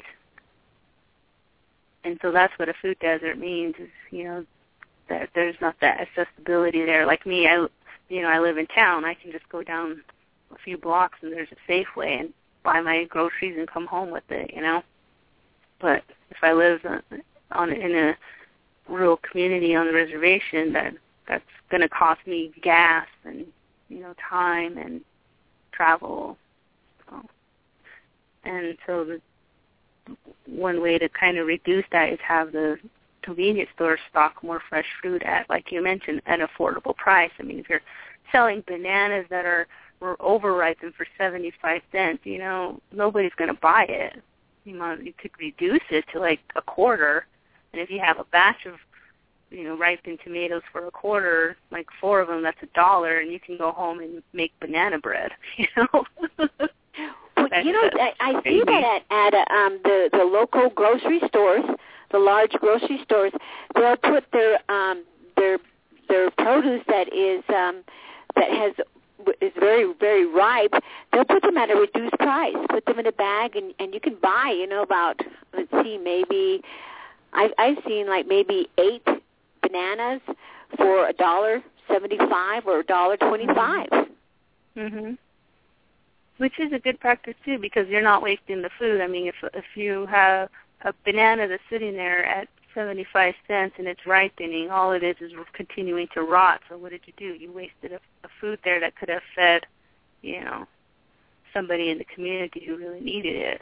and so that's what a food desert means is, you know, that there's not that accessibility there. Like me, I, you know, I live in town. I can just go down a few blocks and there's a Safeway and buy my groceries and come home with it, you know. but if I live on, on in a rural community on the reservation, then that's going to cost me gas and, you know, time and travel. So, and so the one way to kind of reduce that is have the convenience stores stock more fresh fruit at, like you mentioned, an affordable price. I mean, if you're selling bananas that are were over-ripened for seventy-five cents, you know, nobody's going to buy it. You know, you could reduce it to like a quarter, and if you have a batch of, you know, ripened tomatoes for a quarter, like four of them, that's a dollar, and you can go home and make banana bread, you know. Well, you know, I, I see that at, at um, the, the local grocery stores, the large grocery stores. They'll put their um, their their produce that is um, that has is very very ripe. They'll put them at a reduced price. Put them in a bag, and, and you can buy. You know, about let's see, maybe I've I've seen like maybe eight bananas for a dollar seventy-five or a dollar twenty-five. Mhm. Which is a good practice too, because you're not wasting the food. I mean, if if you have a banana that's sitting there at seventy-five cents and it's ripening, all it is is continuing to rot. So what did you do? You wasted a, a food there that could have fed, you know, somebody in the community who really needed it.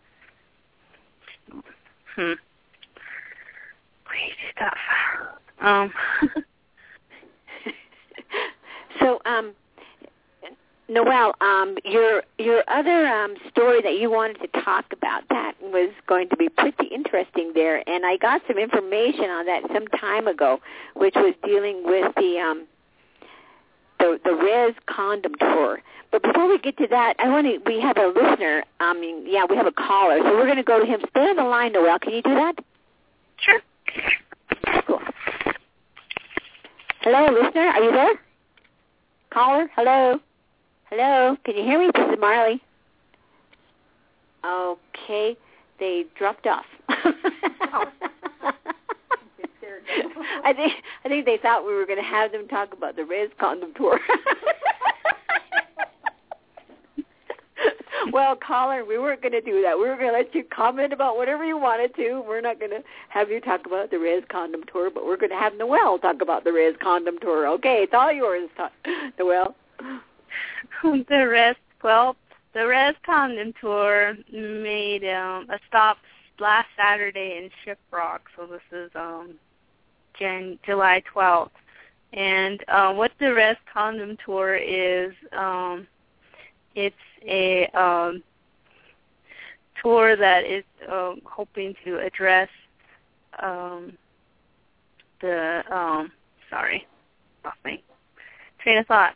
Hmm. Crazy stuff. Um. so, um. Noelle, um, your your other um, story that you wanted to talk about, that was going to be pretty interesting there, and I got some information on that some time ago, which was dealing with the um, the, the Res Condom Tour. But before we get to that, I want to. We have a listener. I mean, yeah, we have a caller, so we're going to go to him. Stay on the line, Noelle. Can you do that? Sure. Cool. Hello, listener. Are you there? Caller. Hello. Hello, can you hear me? This is Marley. Okay, they dropped off. oh. I think I think they thought we were going to have them talk about the Res Condom Tour. Well, caller, we weren't going to do that. We were going to let you comment about whatever you wanted to. We're not going to have you talk about the Res Condom Tour, but we're going to have Noelle talk about the Res Condom Tour. Okay, it's all yours, Noelle. The Res, well, the Res Condom Tour made um, a stop last Saturday in Shiprock, so this is um, Jan- July twelfth. And uh, what the Res Condom Tour is, um, it's a um, tour that is uh, hoping to address um, the, um, sorry, lost my train of thought.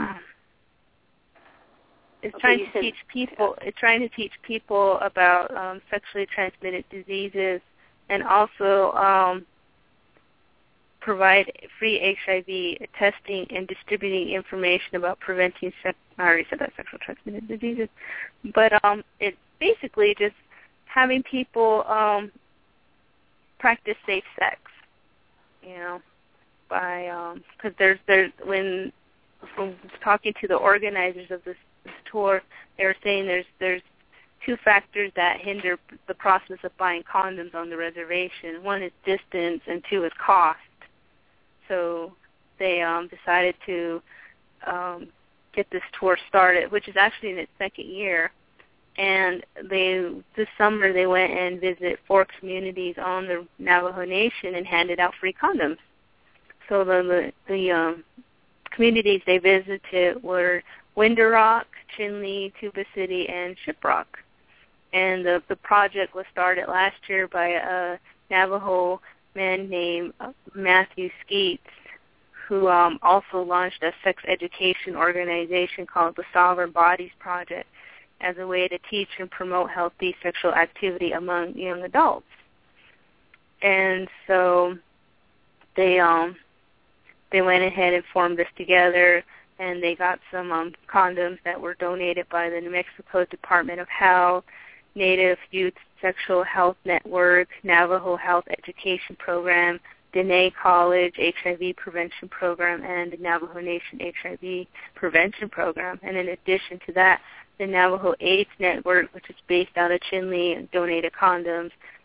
It's okay, trying to said, teach people. It's trying to teach people about um, sexually transmitted diseases, and also um, provide free H I V testing and distributing information about preventing. Sex, I already said that, sexually transmitted diseases, but um, it's basically just having people um, practice safe sex. You know, by because um, there's there's when from talking to the organizers of this. This tour, they were saying there's there's two factors that hinder the process of buying condoms on the reservation. One is distance, and two is cost. So they um, decided to um, get this tour started, which is actually in its second year. And they this summer they went and visited four communities on the Navajo Nation and handed out free condoms. So the the, the um, communities they visited were Window Rock, Chinle, Tuba City, and Shiprock. And the, the project was started last year by a Navajo man named Matthew Skeets, who um, also launched a sex education organization called the Sovereign Bodies Project as a way to teach and promote healthy sexual activity among young adults. And so they um, they went ahead and formed this together, and they got some um, condoms that were donated by the New Mexico Department of Health, Native Youth Sexual Health Network, Navajo Health Education Program, Dene College H I V Prevention Program, and the Navajo Nation H I V Prevention Program. And in addition to that, the Navajo AIDS Network, which is based out of Chinle, donated condoms,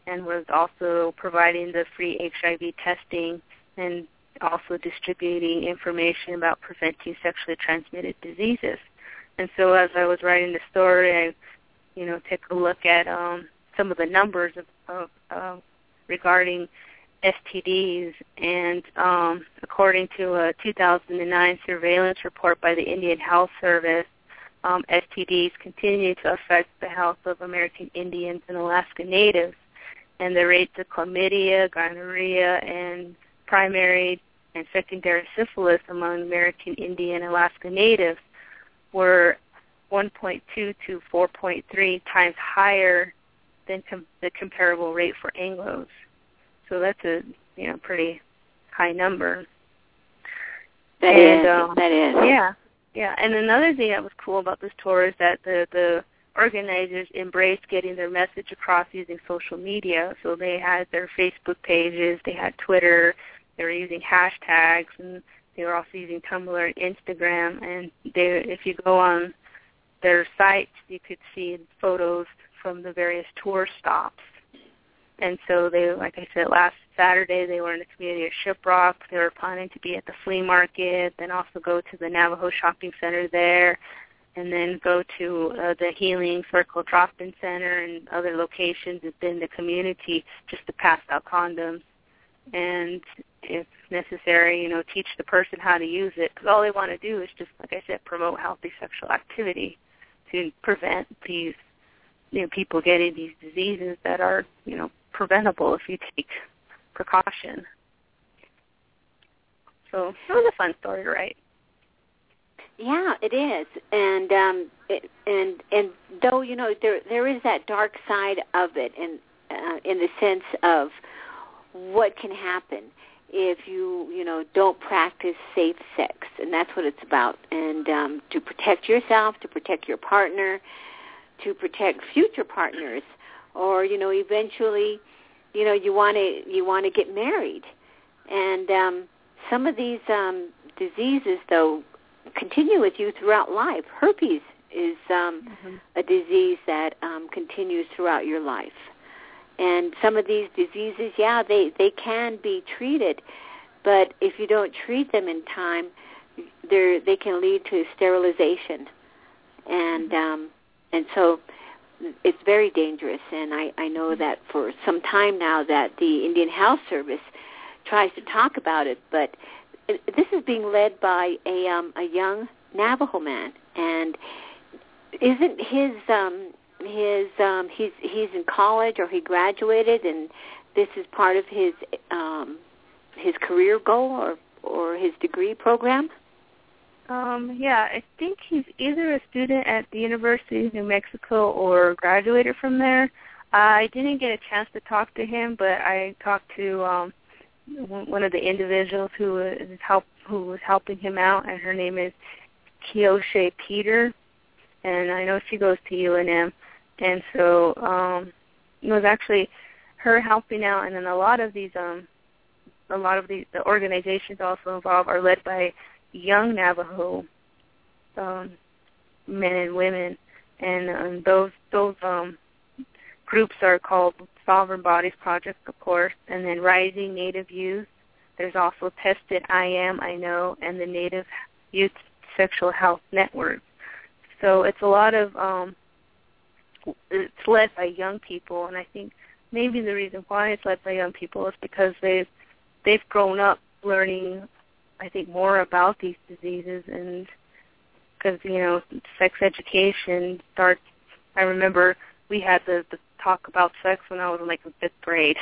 and was also providing the free H I V testing and also distributing information about preventing sexually transmitted diseases. And so as I was writing the story, I, you know, took a look at um, some of the numbers of, of uh, regarding S T Ds, and um, according to a two thousand nine surveillance report by the Indian Health Service, um, S T Ds continue to affect the health of American Indians and Alaska Natives, and the rates of chlamydia, gonorrhea, and primary and secondary syphilis among American Indian and Alaska Natives were one point two to four point three times higher than com- the comparable rate for Anglos. So that's a you know pretty high number. That and, is. Um, that is. Yeah, yeah. And another thing that was cool about this tour is that the the organizers embraced getting their message across using social media. So they had their Facebook pages, they had Twitter, they were using hashtags, and they were also using Tumblr and Instagram. And they, if you go on their sites, you could see photos from the various tour stops. And so they, like I said, last Saturday they were in the community of Shiprock. They were planning to be at the flea market, then also go to the Navajo Shopping Center there, and then go to uh, the Healing Circle Drop-In Center and other locations within the community just to pass out condoms. And if necessary, you know, teach the person how to use it, because all they want to do is just, like I said, promote healthy sexual activity to prevent these, you know, people getting these diseases that are, you know, preventable if you take precaution. So it was a fun story to write. Yeah, it is, and um, it, and and though you know there there is that dark side of it, in uh, in the sense of what can happen if you you know don't practice safe sex, and that's what it's about. And um, to protect yourself, to protect your partner, to protect future partners, or you know eventually, you know you want to you want to get married, and um, some of these um, diseases though continue with you throughout life. Herpes is um, mm-hmm. a disease that um, continues throughout your life. And some of these diseases, yeah, they, they can be treated, but if you don't treat them in time, they're, they can lead to sterilization. And um, and so it's very dangerous. And I, I know that for some time now that the Indian Health Service tries to talk about it, but this is being led by a um, a young Navajo man, and isn't his um, his um, he's he's in college or he graduated, and this is part of his um, his career goal or or his degree program. Um, yeah, I think he's either a student at the University of New Mexico or graduated from there. Uh, I didn't get a chance to talk to him, but I talked to um, one of the individuals who was help who was helping him out, and her name is Kioshe Peter, and I know she goes to U N M, and so um, it was actually her helping out, and then a lot of these um, a lot of these the organizations also involved are led by young Navajo um, men and women, and um, those those um, groups are called Sovereign Bodies Project, of course, and then Rising Native Youth. There's also Tested I Am, I Know, and the Native Youth Sexual Health Network. So it's a lot of, um, it's led by young people, and I think maybe the reason why it's led by young people is because they've, they've grown up learning, I think, more about these diseases, and because, you know, sex education starts, I remember we had the, the talk about sex when I was in like the fifth grade,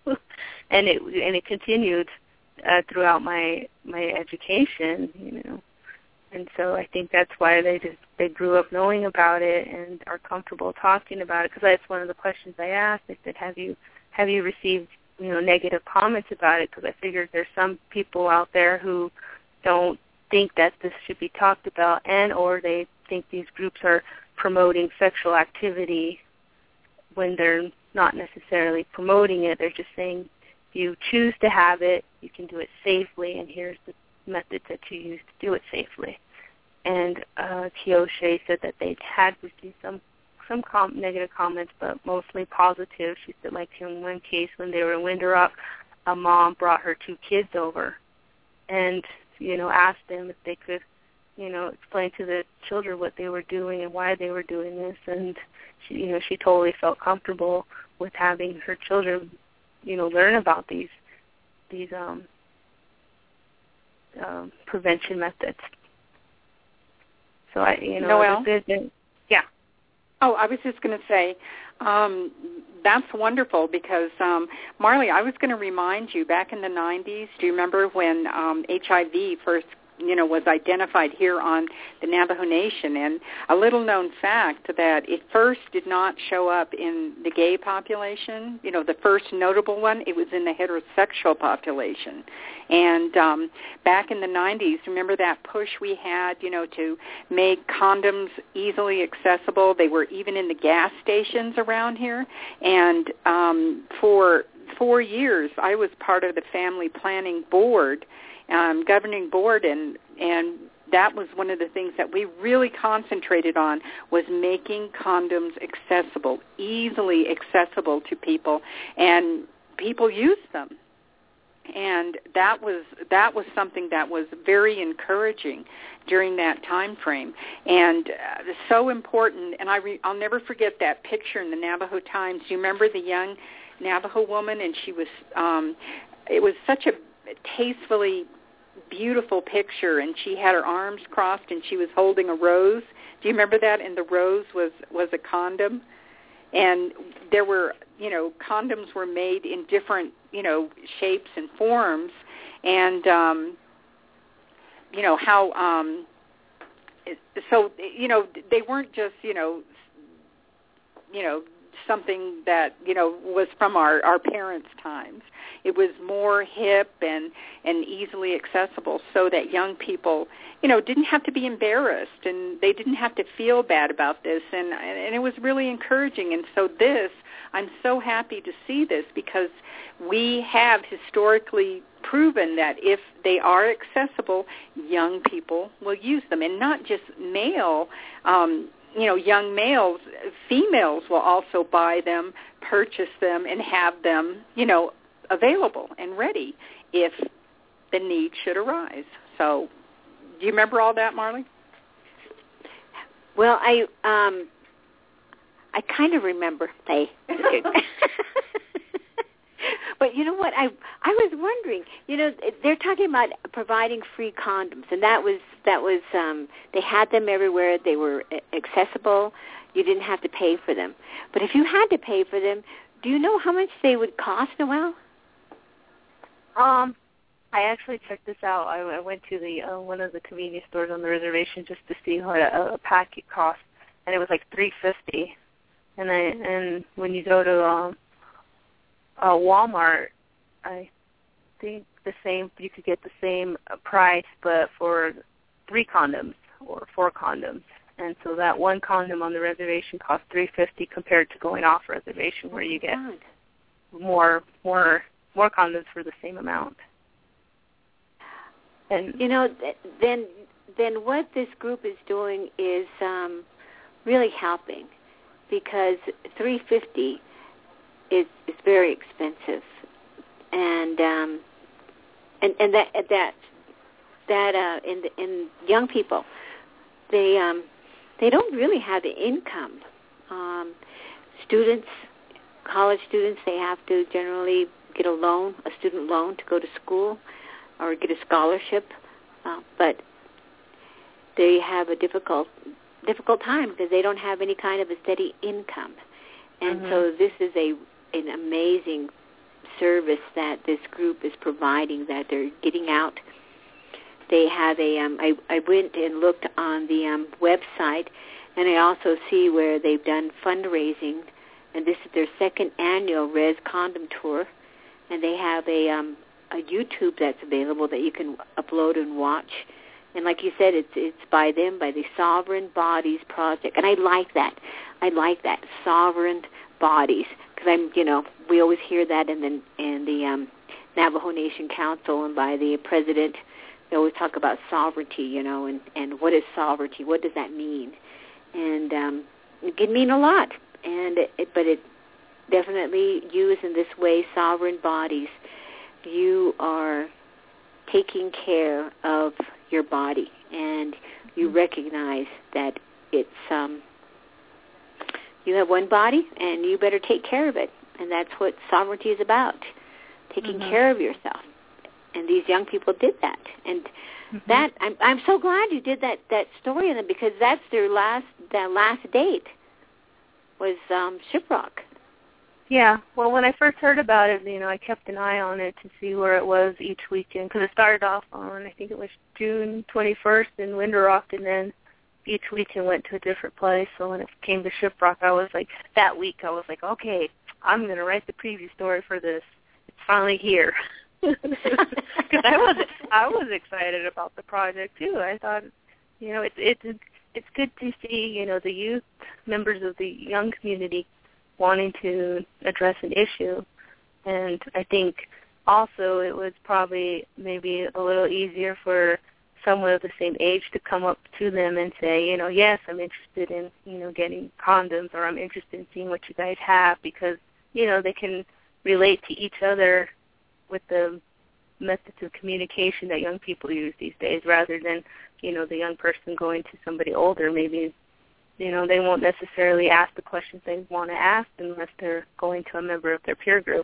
and it and it continued uh, throughout my my education, you know, and so I think that's why they just they grew up knowing about it and are comfortable talking about it. Because that's one of the questions I asked. I said, "Have you have you received you know negative comments about it?" Because I figured there's some people out there who don't think that this should be talked about, and or they think these groups are promoting sexual activity when they're not necessarily promoting it. They're just saying, if you choose to have it, you can do it safely, and here's the methods that you use to do it safely. And uh, Kioshe said that they had received some some com- negative comments, but mostly positive. She said, like in one case when they were in Window Rock, a mom brought her two kids over and, you know, asked them if they could, you know, explain to the children what they were doing and why they were doing this. And, she, you know, she totally felt comfortable with having her children, you know, learn about these these um, um, prevention methods. So I, you know, Noelle? it's good. Yeah. Oh, I was just going to say, um, that's wonderful because, um, Marley, I was going to remind you, back in the nineties, do you remember when um, H I V first, you know, was identified here on the Navajo Nation? And a little-known fact that it first did not show up in the gay population. You know, the first notable one, it was in the heterosexual population. And um, back in the nineties, remember that push we had, you know, to make condoms easily accessible? They were even in the gas stations around here. And um, for four years, I was part of the family planning board, um, governing board, and and that was one of the things that we really concentrated on, was making condoms accessible, easily accessible to people, and people used them. And that was that was something that was very encouraging during that time frame, and uh, so important. And I re- I'll never forget that picture in the Navajo Times. Do you remember the young Navajo woman? And she was um, it was such a tastefully beautiful picture, and she had her arms crossed, and she was holding a rose. Do you remember that? And the rose was was a condom. And there were, you know, condoms were made in different, you know, shapes and forms. And, um, you know, how, um, so, you know, they weren't just, you know, you know, something that, you know, was from our, our parents' times. It was more hip and, and easily accessible so that young people, you know, didn't have to be embarrassed and they didn't have to feel bad about this. And, and it was really encouraging. And so this, I'm so happy to see this because we have historically proven that if they are accessible, young people will use them. And not just male, um, you know, young males, females will also buy them, purchase them, and have them, you know, available and ready if the need should arise. So do you remember all that, Marley? Well, I um, I kind of remember. Hey. But you know what? I I was wondering. You know, they're talking about providing free condoms, and that was that was um, they had them everywhere. They were accessible. You didn't have to pay for them. But if you had to pay for them, do you know how much they would cost, Noelle? Um, I actually checked this out. I, I went to the uh, one of the convenience stores on the reservation just to see what a, a packet cost, and it was like three fifty. And I and when you go to um, uh, Walmart, I think the same. You could get the same price, but for three condoms or four condoms. And so that one condom on the reservation cost three fifty compared to going off reservation, where you get more more more condoms for the same amount. And you know, then then what this group is doing is um, really helping, because three fifty is is very expensive, and um, and and that that that uh, in in young people, they um, they don't really have the income. Um, students, college students, they have to generally get a loan, a student loan, to go to school or get a scholarship, uh, but they have a difficult difficult time because they don't have any kind of a steady income. And mm-hmm. so this is a an amazing service that this group is providing, that they're getting out. They have a, um, I, I went and looked on the um, website, and I also see where they've done fundraising, and this is their second annual Res Condom Tour, and they have a, um, a YouTube that's available that you can upload and watch. And like you said, it's it's by them, by the Sovereign Bodies Project, and I like that. I like that, Sovereign Bodies, because I'm, you know, we always hear that in the in the um, Navajo Nation Council and by the president. They always talk about sovereignty, you know, and, and what is sovereignty? What does that mean? And um, it can mean a lot, and it, it, but it definitely used in this way, sovereign bodies. You are taking care of your body, and you recognize that it's um, you have one body, and you better take care of it, and that's what sovereignty is about, taking mm-hmm. care of yourself. And these young people did that, and mm-hmm. that I'm I'm so glad you did that that story on them, because that's their last that last date was um, Shiprock. Yeah, well, when I first heard about it, you know, I kept an eye on it to see where it was each weekend, because it started off on, I think it was June twenty-first in Winter Rock, and then each weekend went to a different place. So when it came to Shiprock, I was like, that week, I was like, okay, I'm going to write the preview story for this. It's finally here. Because I was I was excited about the project too. I thought, you know, it's it's it's good to see, you know, the youth members of the young community wanting to address an issue, and I think also it was probably maybe a little easier for someone of the same age to come up to them and say, you know, yes, I'm interested in, you know, getting condoms, or I'm interested in seeing what you guys have, because, you know, they can relate to each other with the methods of communication that young people use these days, rather than, you know, the young person going to somebody older. Maybe, you know, they won't necessarily ask the questions they want to ask unless they're going to a member of their peer group.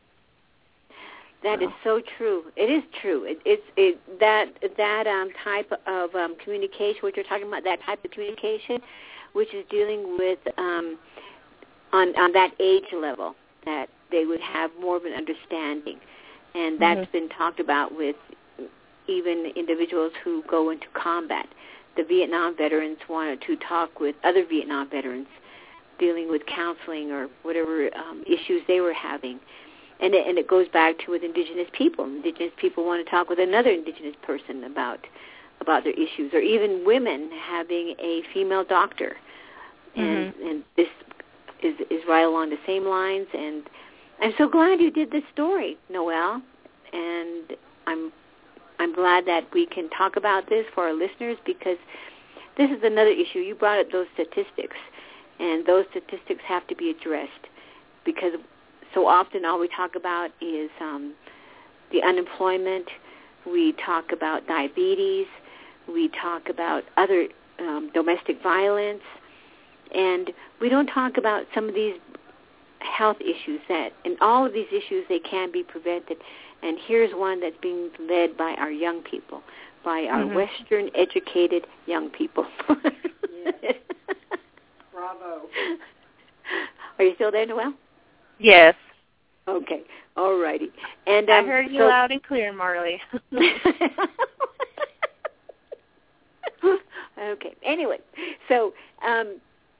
That so. is so true. It is true. It, it's it that that um, type of um, communication, what you're talking about, that type of communication, which is dealing with um, on on that age level, that they would have more of an understanding. And that's mm-hmm. been talked about with even individuals who go into combat. The Vietnam veterans wanted to talk with other Vietnam veterans dealing with counseling or whatever um, issues they were having. And it, and it goes back to with indigenous people. Indigenous people want to talk with another indigenous person about about their issues, or even women having a female doctor. And mm-hmm. and this is is right along the same lines. And I'm so glad you did this story, Noelle, and I'm I'm glad that we can talk about this for our listeners, because this is another issue. You brought up those statistics, and those statistics have to be addressed, because so often all we talk about is um, the unemployment. We talk about diabetes. We talk about other um, domestic violence, and we don't talk about some of these health issues that, and all of these issues, they can be prevented. And here's one that's being led by our young people, by our mm-hmm. Western-educated young people. Yes. Bravo. Are you still there, Noelle? Yes. Okay. All righty. And um, I heard you so, loud and clear, Marley. Okay. Anyway, so um,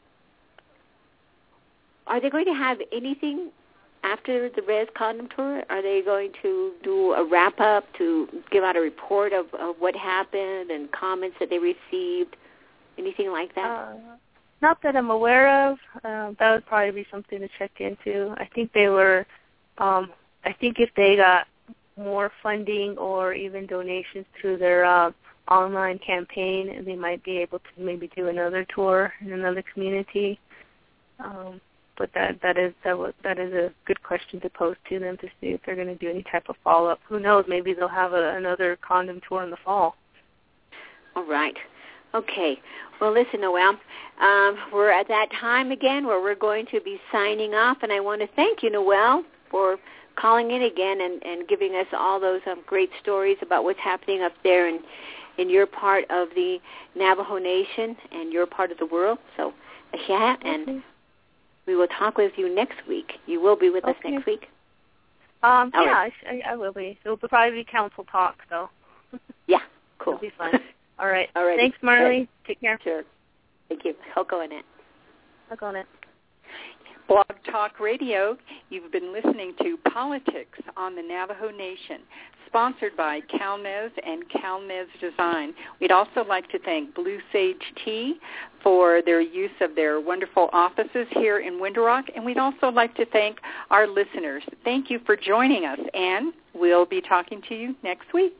are they going to have anything after the Res Condom Tour? Are they going to do a wrap-up to give out a report of, of what happened and comments that they received, anything like that? Uh, not that I'm aware of. Uh, that would probably be something to check into. I think they were, um, I think if they got more funding or even donations through their uh, online campaign, they might be able to maybe do another tour in another community. Um, but that that is that, w- that is a good question to pose to them to see if they're going to do any type of follow-up. Who knows? Maybe they'll have a, another condom tour in the fall. All right. Okay. Well, listen, Noelle, um, we're at that time again where we're going to be signing off, and I want to thank you, Noelle, for calling in again and, and giving us all those um, great stories about what's happening up there in, in your part of the Navajo Nation and your part of the world. So, yeah, and okay. we will talk with you next week. You will be with okay. us next week? Um, all yeah, right. I, I will be. It will probably be council talk, so. Yeah, cool. It'll be fun. All right. All right. Thanks, Marley. Right. Take care. Sure. Thank you. I'll go in it. I'll go in it. Blog Talk Radio, you've been listening to Politics on the Navajo Nation, sponsored by CalNez and CalNez Design. We'd also like to thank Blue Sage Tea for their use of their wonderful offices here in Winter Rock, and we'd also like to thank our listeners. Thank you for joining us, and we'll be talking to you next week.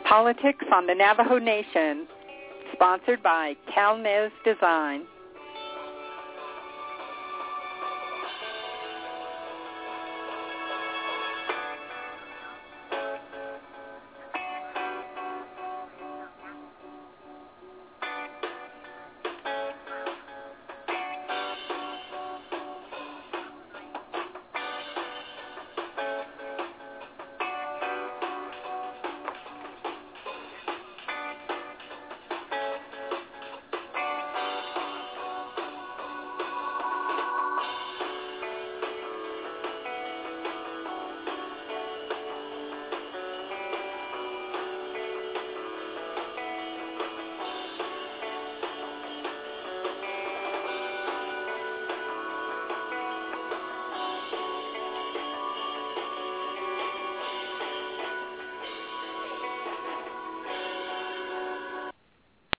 Politics on the Navajo Nation, sponsored by Calnez Design.